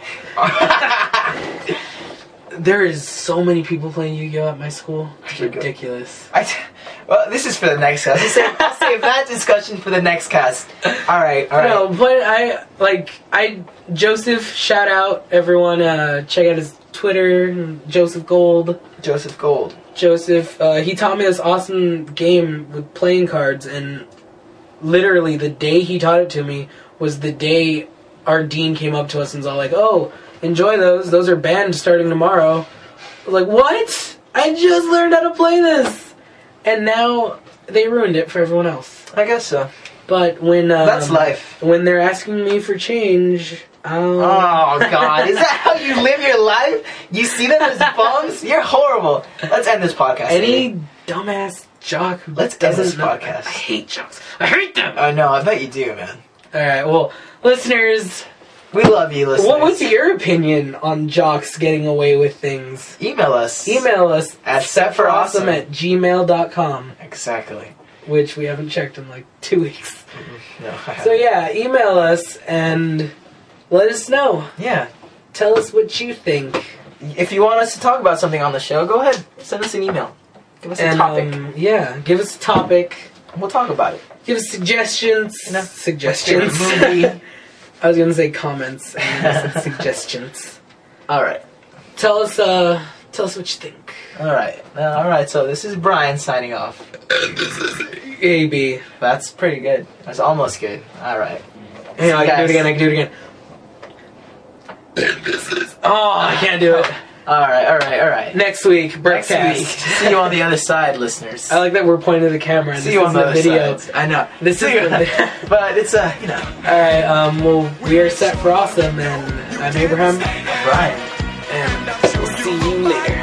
There is so many people playing Yu-Gi-Oh! At my school. It's ridiculous. Well, this is for the next cast. I'll save that discussion for the next cast. Alright. No, but Joseph, shout out everyone, check out his Twitter, Joseph Gold. Joseph Gold. Joseph, he taught me this awesome game with playing cards, and literally the day he taught it to me was the day our dean came up to us and was all like, oh, enjoy those are banned starting tomorrow. I was like, what? I just learned how to play this! And now they ruined it for everyone else. I guess so. But when That's life. When they're asking me for change, Oh God, is that how you live your life? You see them as bums? You're horrible. Let's end this podcast. any dumbass jock who Let's end this doesn't know- podcast. I hate jocks. I hate them. Oh no, I bet you do, man. All right, well, listeners, We love you, listeners. what was your opinion on jocks getting away with things? Email us. Email us At setforawesome. at gmail.com, Exactly. which we haven't checked in like 2 weeks. No, I haven't. So yeah, email us and let us know. Yeah. Tell us what you think. If you want us to talk about something on the show, go ahead. Send us an email. Give us a topic. Yeah, give us a topic. We'll talk about it. Give us suggestions. You know, Suggestions. what's your movie? I was gonna say comments. And I said suggestions. All right. Tell us what you think. All right. So this is Brian signing off. AB. That's pretty good. That's almost good. All right. Hang on, I can do Yes. it again. Oh, I can't do it. All right. Next week, Next Breakcast. week. See you on the other side, listeners. I like that we're pointing to the camera and See this you on is the the other video. side. I know. This is See you- the But it's Alright, well, we are set for awesome, and I'm Abraham, Brian. and we'll see you later.